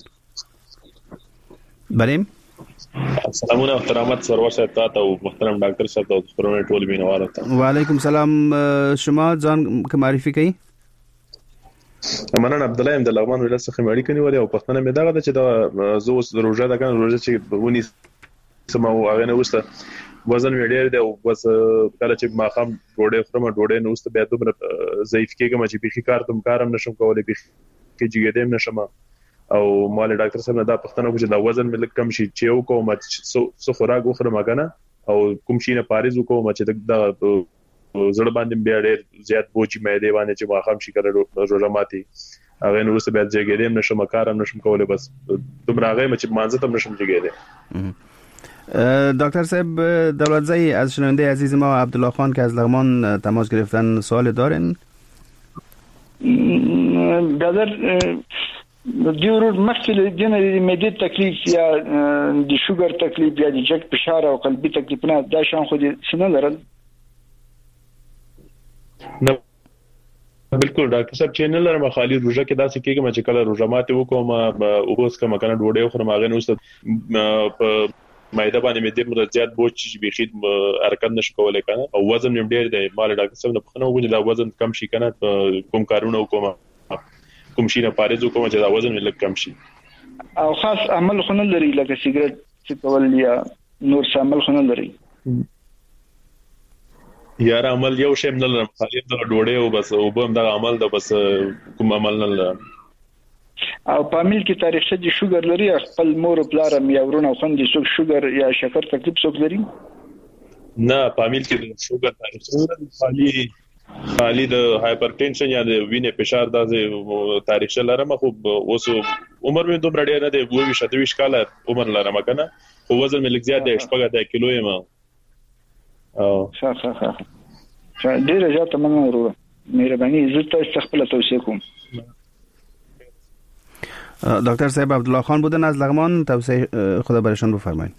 بریم. سلامونه محترمت سرور صاحب ته او محترم ډاکټر صاحب ته خبرونه ټول مینوال ته. و علیکم سلام. شما ځان که معرفي کړئ؟ مننه. عبد الله ام د لغمان ولایت څخه مړی کني ولې او پښتنه مې دغه چې دا زه اوس روزه ده کنه روزه چې ونی سم او هغه نه وسته وزن مې ډېر دی او بس کله چې ما خام ډوډۍ خورم ډوډۍ نه وسته بیا دومره ضعیف کېږم چې بيخي کار تم کارم نشم کولای بيخي کې جګېدم نشم او مال ډاکټر صاحب نه دا پښتنه چې دا وزن مې کم شي چې یو کوم څه خوراک وخورم کنه او کوم شي نه پاریز وکوم چې دا زړه باندې بیا ډېر زیات بوجي مې دی باندې چې ما خام شي کړو روزه ماتي هغه نو څه بیا جګېدم نشم کارم نشم کولای بس دومره هغه چې مانځه تم نشم جګېدم. دکتر صاحب دولتزایی از شنونده عزیز ما عبدالله خان که از لغمان تماس گرفتن سوال دارن؟ برادر دیور مخکې دینه معده تکلیف یا د شوګر تکلیف یا د جګ فشار او قلبي تکلیفونه دا شان خو دې سینه لرل؟ نه بالکل ډاکټر صاحب چې نه لرم خالي روزه کې داسې کېږم چې کله روزه ماته وکوم او اوس کوم کنه ډوډۍ خورم هغه نو ست په مایده باندې مې ډېر مرز زیات بوج چې بيخید حرکت نشم کولای کنه او وزن مې ډېر دی. مال ډاکټر صاحب نه پخنه وګورئ دا وزن کم شي کنه کوم کارونه وکوم کوم شي نه پارېز وکوم چې دا وزن مې لږ کم شي. او خاص عمل خو نه لري لکه سیګریټ څکول یا نور څه عمل خو نه لري؟ یار عمل یو شی نه لرم خالي د ډوډۍ او بس او به دا عمل دا بس کوم عمل نه لرم. او پامیل کې تاریخچه د شوګر لري خپل مور او پلار یا ورونه خوندې څوک شوګر یا شکر تکلیف څوک لري؟ نه پامیل کې د شوګر تاریخچه لري خالي خالي د هایپرټنشن یا د وینې فشار داسې تاریخچه لرم خو اوس عمر مې دومره ډېر نه دی وو شتويش کاله عمر لرم کنه خو وزن مې لږ زیات دی شپږ کیلو یم. او ښه ښه ښه ډېر زیات مننه ورو مهرباني زه تاسو خپل توصیه کوم. دکتر صاحب عبدالله خان بودن از لغمان، توصیه خدا برشان بفرمایید.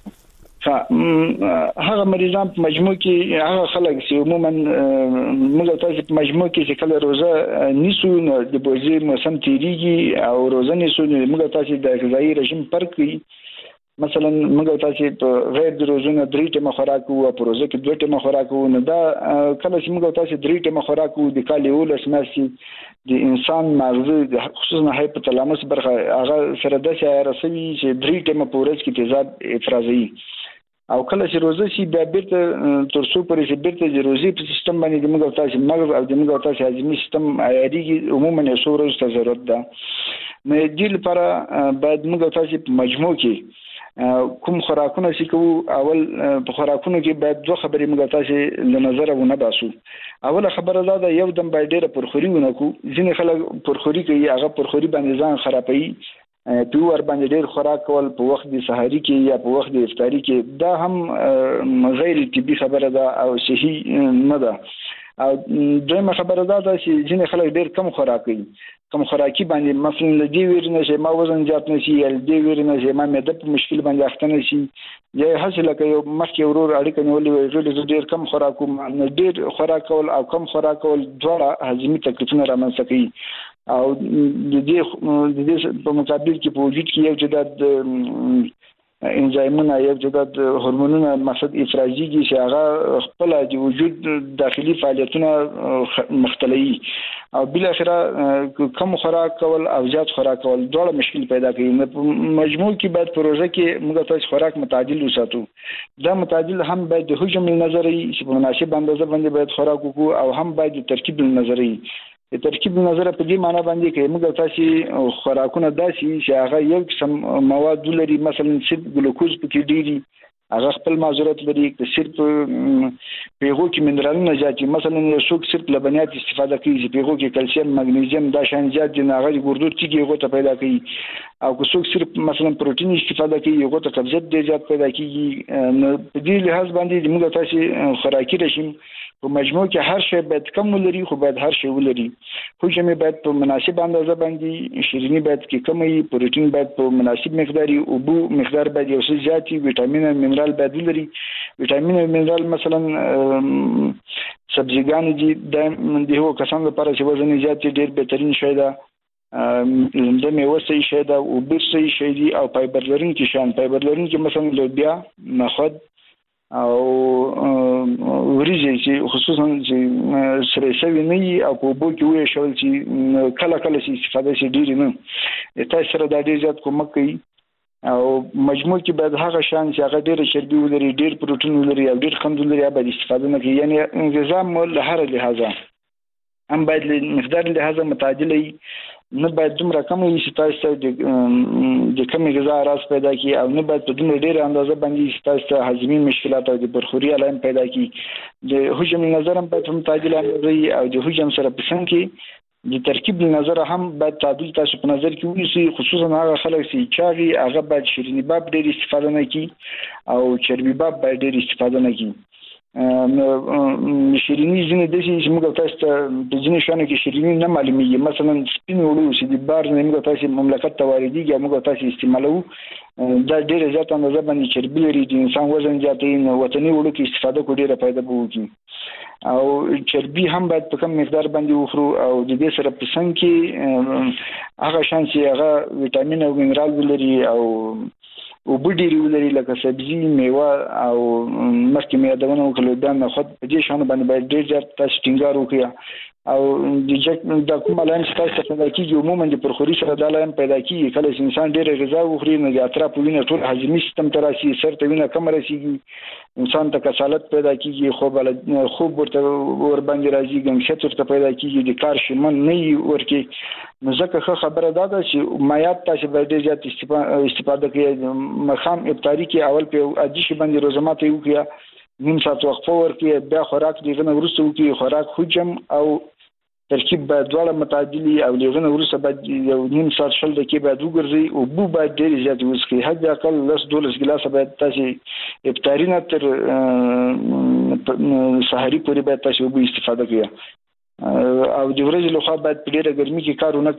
هغه مریضان په مجموع کې هغه خلک چې عموما موږ تاسو په مجموع کې چې کله روزه نیسو نو د بوزي موسم تیریږي او روزه نیسو موږ تاسو د غذایی رژیم فرق کوي. مثلا موږ تاسو په غیر د روزونه درې ټیمه خوراک او په روزه کې دوه ټیمه خوراک او نه دا کله چې موږ تاسو درې ټیمه خوراک او د کالي ولس ماسي د انسان مغز خصوصا هایپوتالاموس برخه هغه سره د شایرسوي چې درې ټیمه په ورځ کې تیزاب افرازي او کله چې روزه شي بیا بیرته ترڅو پرې چې بیرته د روزي په سیستم باندې د موږ تاسو مغز او د موږ تاسو هضمي سیستم عیاري عموما یو څو ورځې ته ضرورت ده. نو د دې لپاره باید موږ تاسو په مجموع کې کوم خوراکونه چې کوو اول په خوراکونو کې باید دوه خبرې موږ تاسو له نظر ونه باسو. اوله خبره دا ده یو دم باید ډېر پرخوري ونه کو. ځینې خلک پرخوري کوي هغه پرخوري باندې ځان خرابوي په ور باندې ډېر خوراک کول په وخت د سحری کې یا په وخت د افطاری کې دا هم غیر طبي خبره ده او صحیح نه ده. او دویمه خبره دا ده چې ځینې خلک ډېر کم خوراک کوي کم خوراکي باندې مثلا لدی ویرنه چې ما وزن زیات نشي یا لدی ویرنه چې ما معده په مشکل باندې اخته نشي یا حاصله کوي مخکې ورور اړیکه نیولې وي ډېر کم خوراک کوم نه ډېر خوراک کول او کم خوراک کول دواړه هضمي تکلیفونه رامنځته کوي. او د دې د دې په مقابل کې په وجود کې یو جداد انزایمونه یو جداد هورمونونه مقصد افرازي دي چې هغه خپل د وجود داخلي فعالیتونه مختلفي او بل اخره کم خوراک کول او زیات خوراک کول ډېر مشکل پیدا کوي. مجموع کې باید پروژه کې موږ تاسو خوراک متعادل وساتو. دا متعادل هم باید د حجم نظری چې په مناسب اندازه باندې باید خوراک وکړو او هم باید د ترکیب نظری د ترکیب نظر په دې معنی باندې کې موږ تاسو خوراکونه داسي چې هغه یو قسم مواد لري مثلا صرف ګلوکوز پکې ډیری هغه خپل معذورت لري چې صرف پیغو کې منرالونه زیاتې مثلا یو څوک صرف لبنیات استفاده کوي چې پیغو کې کلسیم مګنیزیم دا شان زیات دي هغه ګردو تیږي هغه ته پیدا کوي او که څوک صرف مثلا پروتین استفاده کوي هغه ته قبضیت ډیر زیات پیدا کیږي. په دې لحاظ باندې موږ تاسو خوراکي رژیم په مجموع کې هر شی باید کم ولري خو باید هر شی ولري. حجم باید په مناسب اندازه باندې، شیرینی باید کې کمي، پروتین باید په مناسب مقدار، او بو مقدار باید یو څه زیاتی، ویټامین او منرال باید ولري. ویټامین او منرال مثلا سبزیګان دي د هغو کسانو لپاره چې وزن زیات ډیر بهترین شی ده. د میوه صحیح شی ده، او بیر صحیح شی دي، او فایبر لرونکي شیان، فایبر لرونکي مثلا لوبیا، نخود او وريجي چې خصوصا چې سره شوی نه وي او په بو کې وې شول چې کله کله چې استفاده شي ډیر نه تاسو سره د ډیر زیات کومک کوي. او مجموع کې بعد هغه شان چې هغه ډیر چربي ولري، ډیر پروتین ولري او ډیر خوند ولري به استفاده نه کوي. یعنی غذا مول له هر لحاظه هم باید له مقدار لحاظه متعادل وي، نه باید دومره کم وي چې تاسو د کمی غذا راز پیدا کی، او نه باید په دومره ډیره اندازه باندې چې تاسو هضمي مشکلات او د برخوري علائم پیدا کی. د حجم نظر هم باید متعادل اندازه او د حجم سره په څنګ کې د ترکیب نظر هم باید تعادل تاسو په نظر کې ونیسئ. خصوصا هغه خلک چې چاغي هغه باید شیرینی باب ډیر استفاده نه کی او چربي باب باید ډیر استفاده نه کی. شیرینی ځینې د چې موږ تاسو ته د ځینې شانو کې شیرینی نه معلومیږي، مثلا سپین وړو چې د بار نه موږ تاسو مملکت ته واردېږي موږ تاسو استعمالو، دا ډېر زیات اندازه باندې چربي لري، د انسان وزن زیاتوي. نو وطني وړو کې استفاده کو ډېره فائدہ به وکړي. او چربي هم باید په کم مقدار باندې وخورو، او د دې سره په څنګ کې هغه شان چې هغه ویټامین او منرال ولري او او بډيري ولري لکه سبزي، میوه او مخکې مې یادونه وکړه دا نه خود په دې شان باندې باید ډېر زیات تاسو ټینګار وکړئ. او د جک د کوم لاین تاسو ته پیدا کیږي عموما د پرخوري سره د لاین پیدا کیږي. کله چې انسان ډېر غذا وخوري نو د اطراف وینه ټول هضمي سیستم ته راسي، سر ته وینه کم رسیږي، انسان ته کسالت پیدا کیږي، خوب ول خوب ورته ور باندې راځي، ګنګشت ورته پیدا کیږي، د کار شمن نه ورکی. نو ځکه خبره دا ده چې مایات تاسو باید زیات استفاده کړئ. مخام افطاری کې اول په عادي شی باندې روزه ماته وکړه، نیم ساعت وقفه ورکړئ، بیا خوراک دیغه ورسته وکړئ. خوراک حجم او ترکیب باید دواړه متعادلي، او لغنه ورسره باید یو نیم ساعت شل دقیقې باید وګرځي، او بو باید ډېر زیات وڅښئ. حد اقل لس دولس ګلاسه باید تاسو افطاری نه تر سحري پورې باید تاسو وبو استفاده کړئ. او د ورځې لخوا باید په ډېره ګرمي کې کار ونه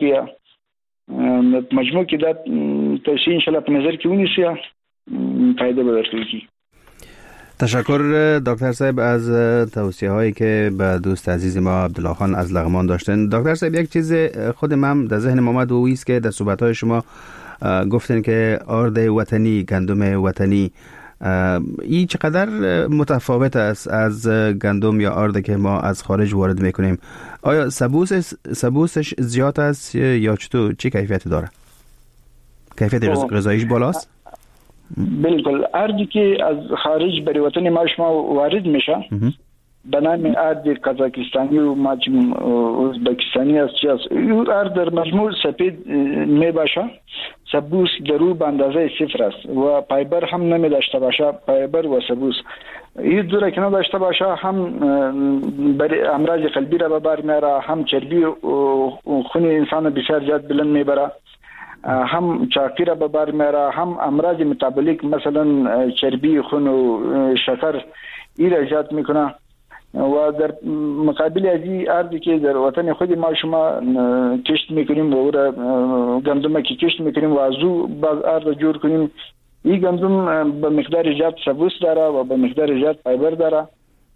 کړئ. مجموع کې دا تاسو ان شاء الله په نظر کې ونیسئ، فایده به درکړي. تشکر دکتر صاحب از توصیه هایی که به دوست عزیز ما عبدالله خان از لغمان داشتن. دکتر صاحب یک چیز خود من در ذهن ما آمد و اویست که در صحبت های شما گفتن که آرد وطنی، گندم وطنی این چقدر متفاوت است از گندم یا آرد که ما از خارج وارد میکنیم؟ آیا سبوس سبوسش زیاد است یا چطور، چه کیفیتی داره؟ کیفیت غذاییش بالاست؟ بالکل. اردی که از خارج بر وطن ما شما وارد میشه به نام ارد قزاقستانی و ماجم ازبکستانی است. چی است؟ این ارد در مجموع سفید می باشه، سبوس درو به اندازه صفر است و فایبر هم نمی داشته باشه. فایبر و سبوس این دوره که نداشته باشه هم برای امراض قلبی را به بار میاره، هم چربی خون انسان بسیار زیاد بلند میبره، هم چاقی را به بار میاره، هم امراض متابولیک مثلا چربی خون و شکر این را زیاد میکنه. و در مقابل از این اردی که در وطن خود ما شما کشت میکنیم و را گندم که کشت میکنیم و ازو باز ارد جور کنیم، این گندم به مقدار زیاد سبوس داره و به مقدار زیاد فایبر داره.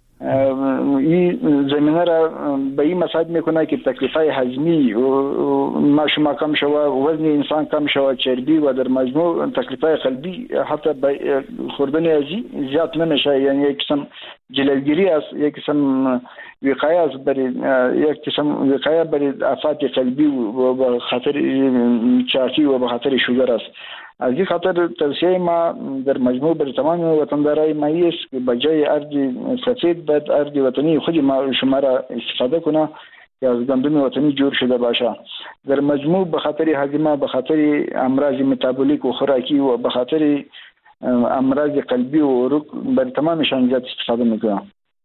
این زمینه را به این مساعد میکنه که تکلیفای هضمی ما شما کم شوه، وزن انسان کم شوه، چربی و در مجموع تکلیفای قلبی حتی خوردن ازی زیاد نمیشه. یعنی یک قسم جلوگیری است، یک قسم وقایه است، برای یک قسم وقایه برای آفات قلبی و به خاطر چاقی و به خاطر شوگر است. از این خاطر توصیه ما در مجموع بر تمام وطندارای ما است که بجای ارد سفید باید ارد وطنی خود ما شما را استفاده کنه که از گندم وطنی جور شده باشه. در مجموع به خاطر هضم، به خاطر امراض متابولیک و خوراکی و به خاطر امراض قلبی و عروق بر تمامشان زیاد استفاده میکنه،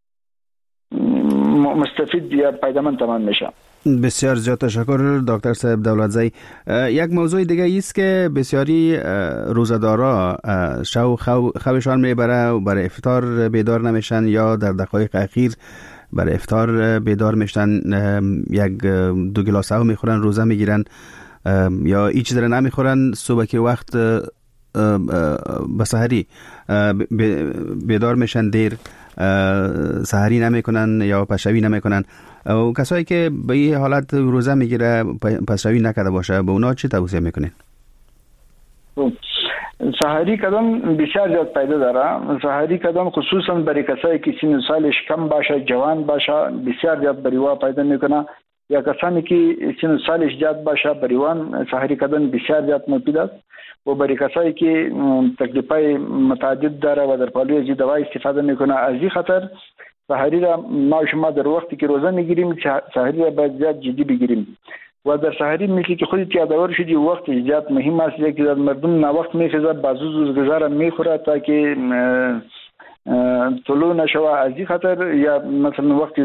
مستفید یا پایدامند تمام میشه. بسیار زیاد تشکر دکتر صاحب دولتزئی. یک موضوع دیگه ایست که بسیاری روزدارا شو خوابشان میبره و برای افطار بیدار نمیشن یا در دقایق اخیر برای افطار بیدار میشن، یک دو گلاس آب میخورن، روزه میگیرن یا هیچ چیز نمیخورن، صبح که وقت به سحری بیدار میشن، دیر سحری نمیکنن یا پشوی نمیکنن. و کسایی که به این حالت روزه میگیره پشوی نکرده باشه، به اونا چی توصیه میکنین؟ سحری کردن بسیار زیاد فایده داره. سحری کردن خصوصا برای کسایی که سن سالش کم باشه، جوان باشه، بسیار زیاد برای وا فایده میکنه. یا کسانی که سن سالش زیاد باشه، برای وان سحری کردن بسیار زیاد مفید است. و برای کسایی که تکلیفای متعدد داره و در پالوی از دوا استفاده میکنه، از این خاطر سحری را ما شما در وقتی که روزه میگیریم سحری را باید زیاد جدی بگیریم. و در سحری مثل که خودت یادآور شدی وقت زیاد مهم است، یکی در مردم نا وقت میخوره، بعضی روز غذا میخوره تا که طلوع نشوه، از این خاطر یا مثلا وقتی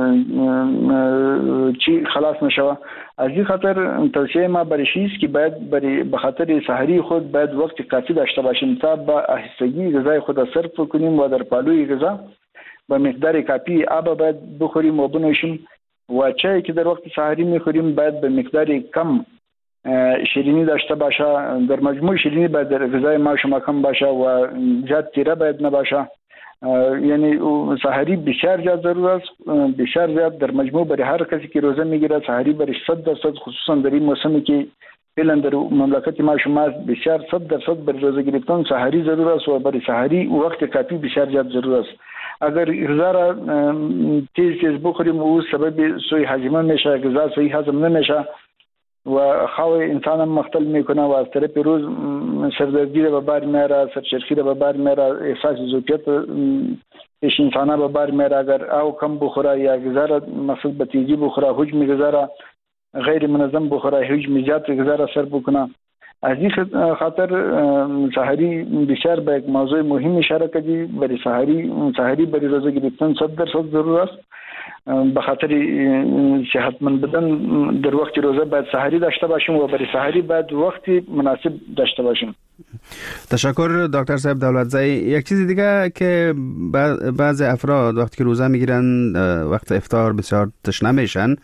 چی خلاص نشوه، از این خاطر توصیه ما برایش است که باید برای به خاطر سحری خود باید وقت کافی داشته باشیم تا با آهستگی غذای خود صرف کنیم و در پالوی غذا با مقدار کافی آب باید بخوریم و بنوشیم. و چایی که در وقت سحری میخوریم باید به مقدار کم شیرینی داشته باشه. در مجموع شیرینی باید در غذای ما شما کم باشه و زیاد تیره باید نباشه. یعنی سحری بسیار زیاد ضرور است، بسیار زیاد در مجموع برای هر کسی که روزه میگیره سحری برای صد درصد، خصوصا در این موسمی که فعلا در مملکت ما شما بسیار صد درصد برای روزه گرفتن سحری ضرور است و برای سحری وقت کافی بسیار زیاد ضرور است. اگر غذا را تیز تیز بخوریم او سبب سوء هضم میشه، غذا صحیح هضم نمیشه و خواه انسان هم مختل میکنه و از طرف روز سردردی را به بار میاره، سرچرخی را به بار میاره، احساس ضعفیت پیش انسان به بار میاره. اگر او کم بخوره یا غذا را مقصود به تیزی بخوره، حجم غذا را غیر منظم بخوره، حجم زیاد غذا را سر بکنه. از این خاطر سحری بسیار به یک موضوع مهم اشاره کردی. برای سحری سحری برای روزه گرفتن صد درصد ضرور است. به خاطر صحتمند بودن در وقت روزه باید سحری داشته باشیم و برای سحری باید وقتی مناسب داشته باشیم. تشکر دکتر صاحب دولتزئی. یک چیز دیگه که بعض افراد وقتی که روزه میگیرن وقت افطار بسیار تشنه میشن،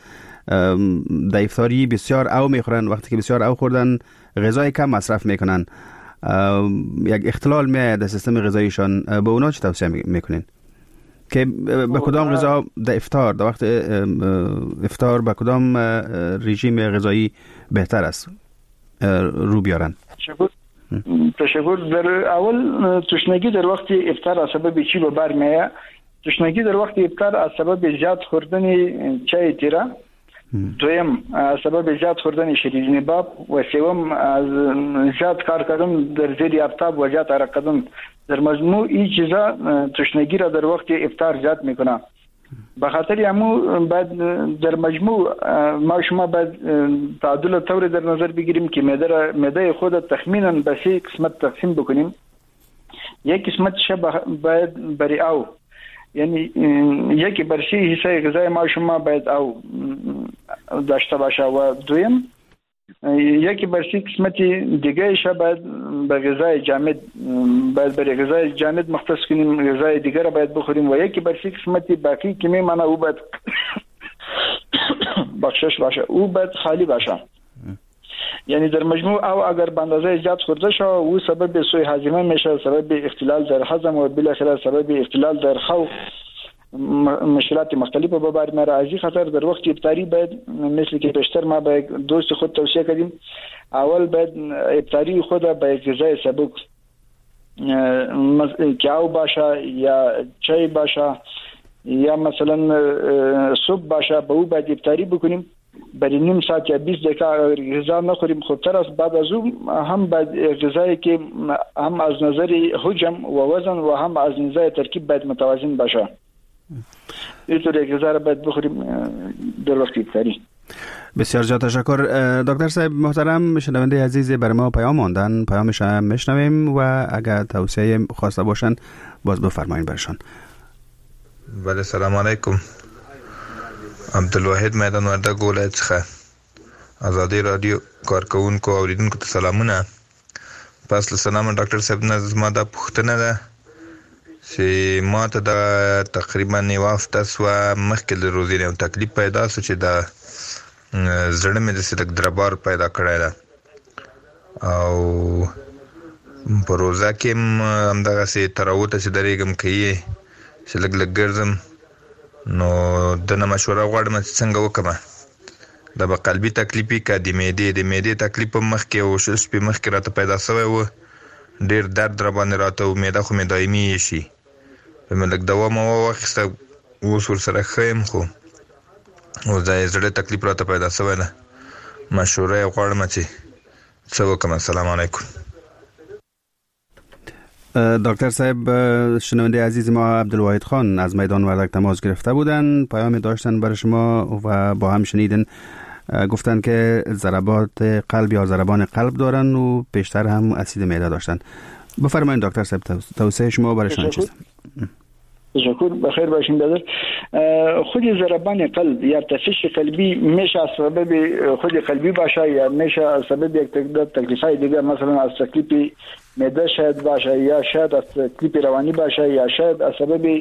در افطاری بسیار او میخورن، وقتی که بسیار او خوردن غذای کم مصرف میکنن، یک اختلال میاد در سیستم غذاییشان. به اونا چه توصیه میکنین که به کدام غذا در افطار در وقت افطار به کدام رژیم غذایی بهتر است رو بیارن؟ تشکر. تشکر. در اول تشنگی در وقت افطار از سبب چی به بر میاد؟ تشنگی در وقت افطار از سبب زیاد خوردن چای تیره، دویم از سبب زیاد خوردن شیرینی باب و سوم از زیاد کار کردن در زیر آفتاب و زیاد حرکت کردن. در مجموع این چیزا تشنگی را در وقت افطار زیاد میکنه. به خاطر همو بعد در مجموع ما شما باید تعادل طوری در نظر بگیریم که معده معده خود تخمینا به سه قسمت تقسیم بکنیم. یک قسمت شب باید برای او، یعنی یکی برشی حصه غذای ما شما باید او داشته باشه و دویم یکی برشی قسمتی دیگه شه باید به غذای جامد باید برای غذای جامد مختص کنیم، غذای دیگه را باید بخوریم و یکی برشی قسمتی باقی که میمانه او باید بخشش باشه، او باید خالی باشه. یعنی در مجموع او اگر به اندازه زیاد خورده شود او سبب سوء هاضمه میشه، سبب اختلال در هضم و بالاخره سبب اختلال در خوف، مشکلات مختلف به بار میاره. از این خاطر در وقت افطاری باید مثل که پیشتر ما به دوست خود توصیه کردیم، اول باید افطاری خود به غذای سبک که او باشه یا چای باشه یا مثلا سوپ باشه به او باید افطاری بکنیم. برای نیم ساعت یا بیست دقیقه غذا نخوریم خودتر است. بعد از اون هم باید غذایی که هم از نظر حجم و وزن و هم از نظر ترکیب باید متوازن باشه. اینطور غذا را باید بخوریم در وقت افطاری. بسیار زیاد تشکر دکتر صاحب محترم. شنونده عزیز بر ما پیام ماندن، پیامش هم میشنویم و اگر توصیه خواسته باشن باز بفرمایید برشان. بله سلام علیکم. عبدالواحد میدان وردک ولایت څخه آزادی رادیو کارکونکو اوریدونکو ته سلامونه. پس له سلام ډاکټر صاحب نه زما دا پوښتنه ده چې ما ته د تقریبا یو هفته سوه مخکې له روزې نه یو تکلیف پیدا شو چې د زړه مې داسې لږ دربار پیدا کړی ده او په روزه کې هم همدغسې تر اوته چې درېږم که یې چې لږ لږ ګرځم نو دنه مشوره غواړم چې څنګه وکړم دا به قلبي تکلیف وي که د معدې د معدې تکلیف هم مخکې یو څو شپې مخکې راته پیدا شوی و ډېر درد را باندې راته و معده خو مې دایمي ایښي په مې لږ دوا موا واخیسته اوس ورسره ښه یم خو اوس دا یې زړه تکلیف راته پیدا شوی ده مشوره یې غواړم چې څه وکړم. السلام علیکم. دکتر صاحب، شنونده عزیز ما عبدالواحد خان از میدان وردک تماس گرفته بودن، پیام داشتن برای شما و با هم شنیدن، گفتن که ضربات قلب یا ضربان قلب دارن و پیشتر هم اسید معده داشتن. بفرمایید دکتر صاحب، توصیه شما برایشان چیست؟ تشکر، بخیر باشین برادر. خود ضربان قلب یا تشویش قلبی میشه از سبب خود قلبی باشه یا میشه از سبب یک تکلیفای دیگه، مثلا از تکلیف معده شاید باشه یا شاید از تکلیف روانی باشه یا شاید از سبب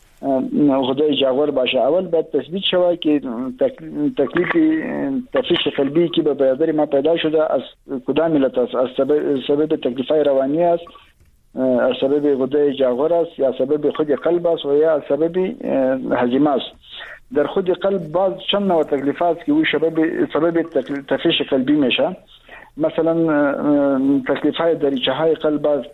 غده جاور باشه. اول باید تثبیت شود که تکلیف تشویش قلبی که به برادر ما پیدا شده از کدام علت است، از سبب سبب تکلیفای روانی است، از سبب غده جاور است یا سبب خود قلب است و یا از سبب هضم است. در خود قلب بعض چند نوع تکلیفات که او سبب سبب تشویش قلبی میشه، مثلا تکلیف‌های دریچه‌های قلب است،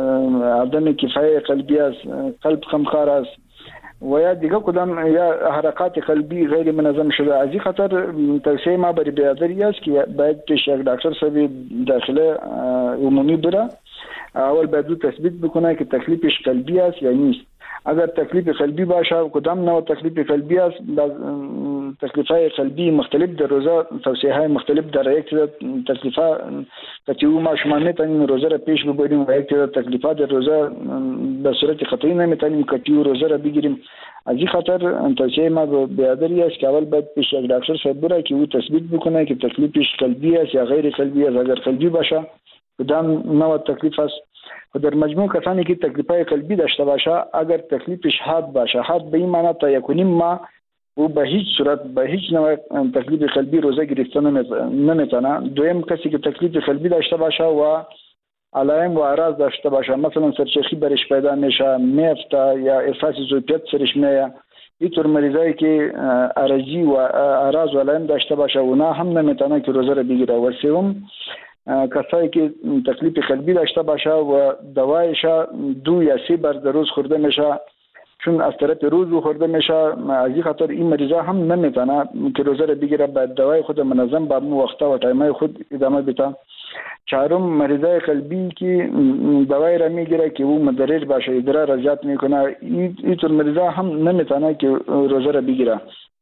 عدم کفایت قلبی است، قلب خمخار است و یا دیگه کدام یا حرکات قلبی غیر منظم شده. از این خاطر توصیه ما برای برادری است که باید پیش یک دکتر صاحب داخله عمومی بره، اول باید تثبیت بکنه که تکلیفش قلبی است یا نیست. اگر تکلیف قلبی باشه، کدام نوع تکلیف قلبی است، تکلیف‌های قلبی مختلف در روزه توصیه‌های مختلف در یک تکلیف‌ها که ما شما میتونیم روزه را پیش ببریم و یک تکلیفات در روزه به صورت قطعی نمیتونیم که روزه را بگیریم. از این خاطر توصیه ما به برادری است که اول باید پیش یک دکتر صاحب بره که او تثبیت بکنه که تکلیفش قلبی است یا غیر قلبی است. اگر قلبی باشه کدام نوع تکلیف است. و در مجموع کسانی که تکلیفای قلبی داشته باشه، اگر تکلیفش حاد باشه، حاد به این معنی تا یکونیم ما او به هیچ صورت به هیچ نوع تکلیف قلبی روزه گرفتن نمیتونه. دویم کسی که تکلیف قلبی داشته باشه و علائم و اعراض داشته باشه، مثلا سرچرخی برش پیدا میشه، میفت یا احساس ضعفیت سرش میه، اینطور مریضایی که ارزی و اعراض و علائم داشته باشه اونا هم نمیتونه که روزه رو بگیره. و سوم کسایی که تکلیف قلبی داشته باشه و دوایش دو یا سه بار در روز خورده میشه، چون از طرف روز خورده میشه، از این خاطر این مریضا هم نمیتونه که روزه رو بگیره، باید دوای خود منظم با وقتا و تایمای خود ادامه بده. چهارم مریضای قلبی که دوای را میگیره که او مضر باشه، ادرار را زیاد میکنه، اینطور مریضا هم نمیتونه که روزه را بگیره.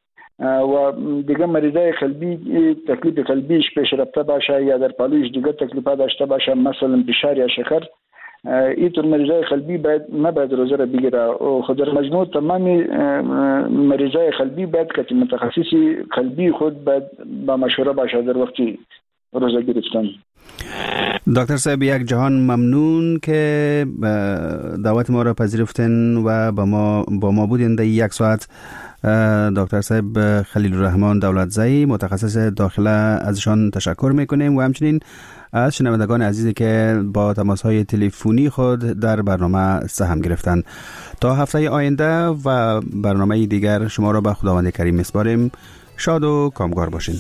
و دیگه مریضای قلبی تکلیف قلبیش پیش رفته باشه یا در پالوش دیگه تکلیفات داشته باشه، مثلا فشار یا شکر، اینطور مریضای قلبی باید نباید روزه را بگیره. خود در مجموع تمام مریضای قلبی باید که متخصصی قلبی خود باید با مشوره باشه در وقت روزه گرفتن. دکتر صاحب، یک جهان ممنون که دعوت ما را پذیرفتن و با ما با ما بودین در یک ساعت. دکتر صاحب خلیل الرحمن دولتزایی متخصص داخله، ازشان تشکر میکنیم و همچنین از شنوندگان عزیزی که با تماس‌های تلفنی خود در برنامه سهم گرفتند. تا هفته آینده و برنامه دیگر شما را به خداوند کریم میسپاریم. شاد و کامگار باشین.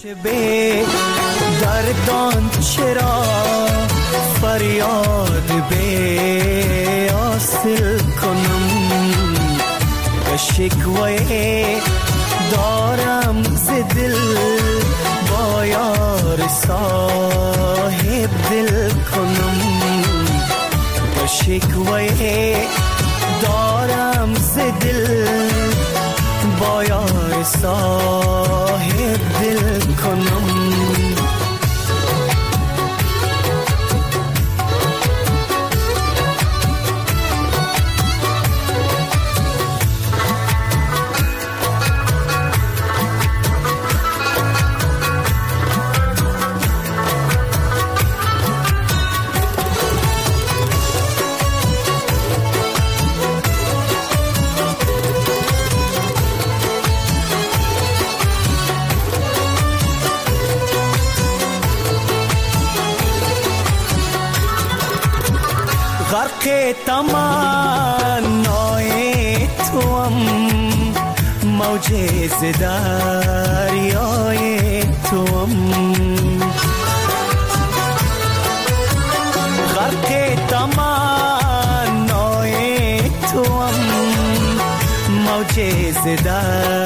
دردان چرا فریاد به حاصل کنم، به شکوه دارم ز دل با یار صاحب دل کنم، به شکوه دارم ز دل با یار صاحب دل کنم. غرق تمنای توام، موج دریای توام، غرق تمنای توام، موج دریای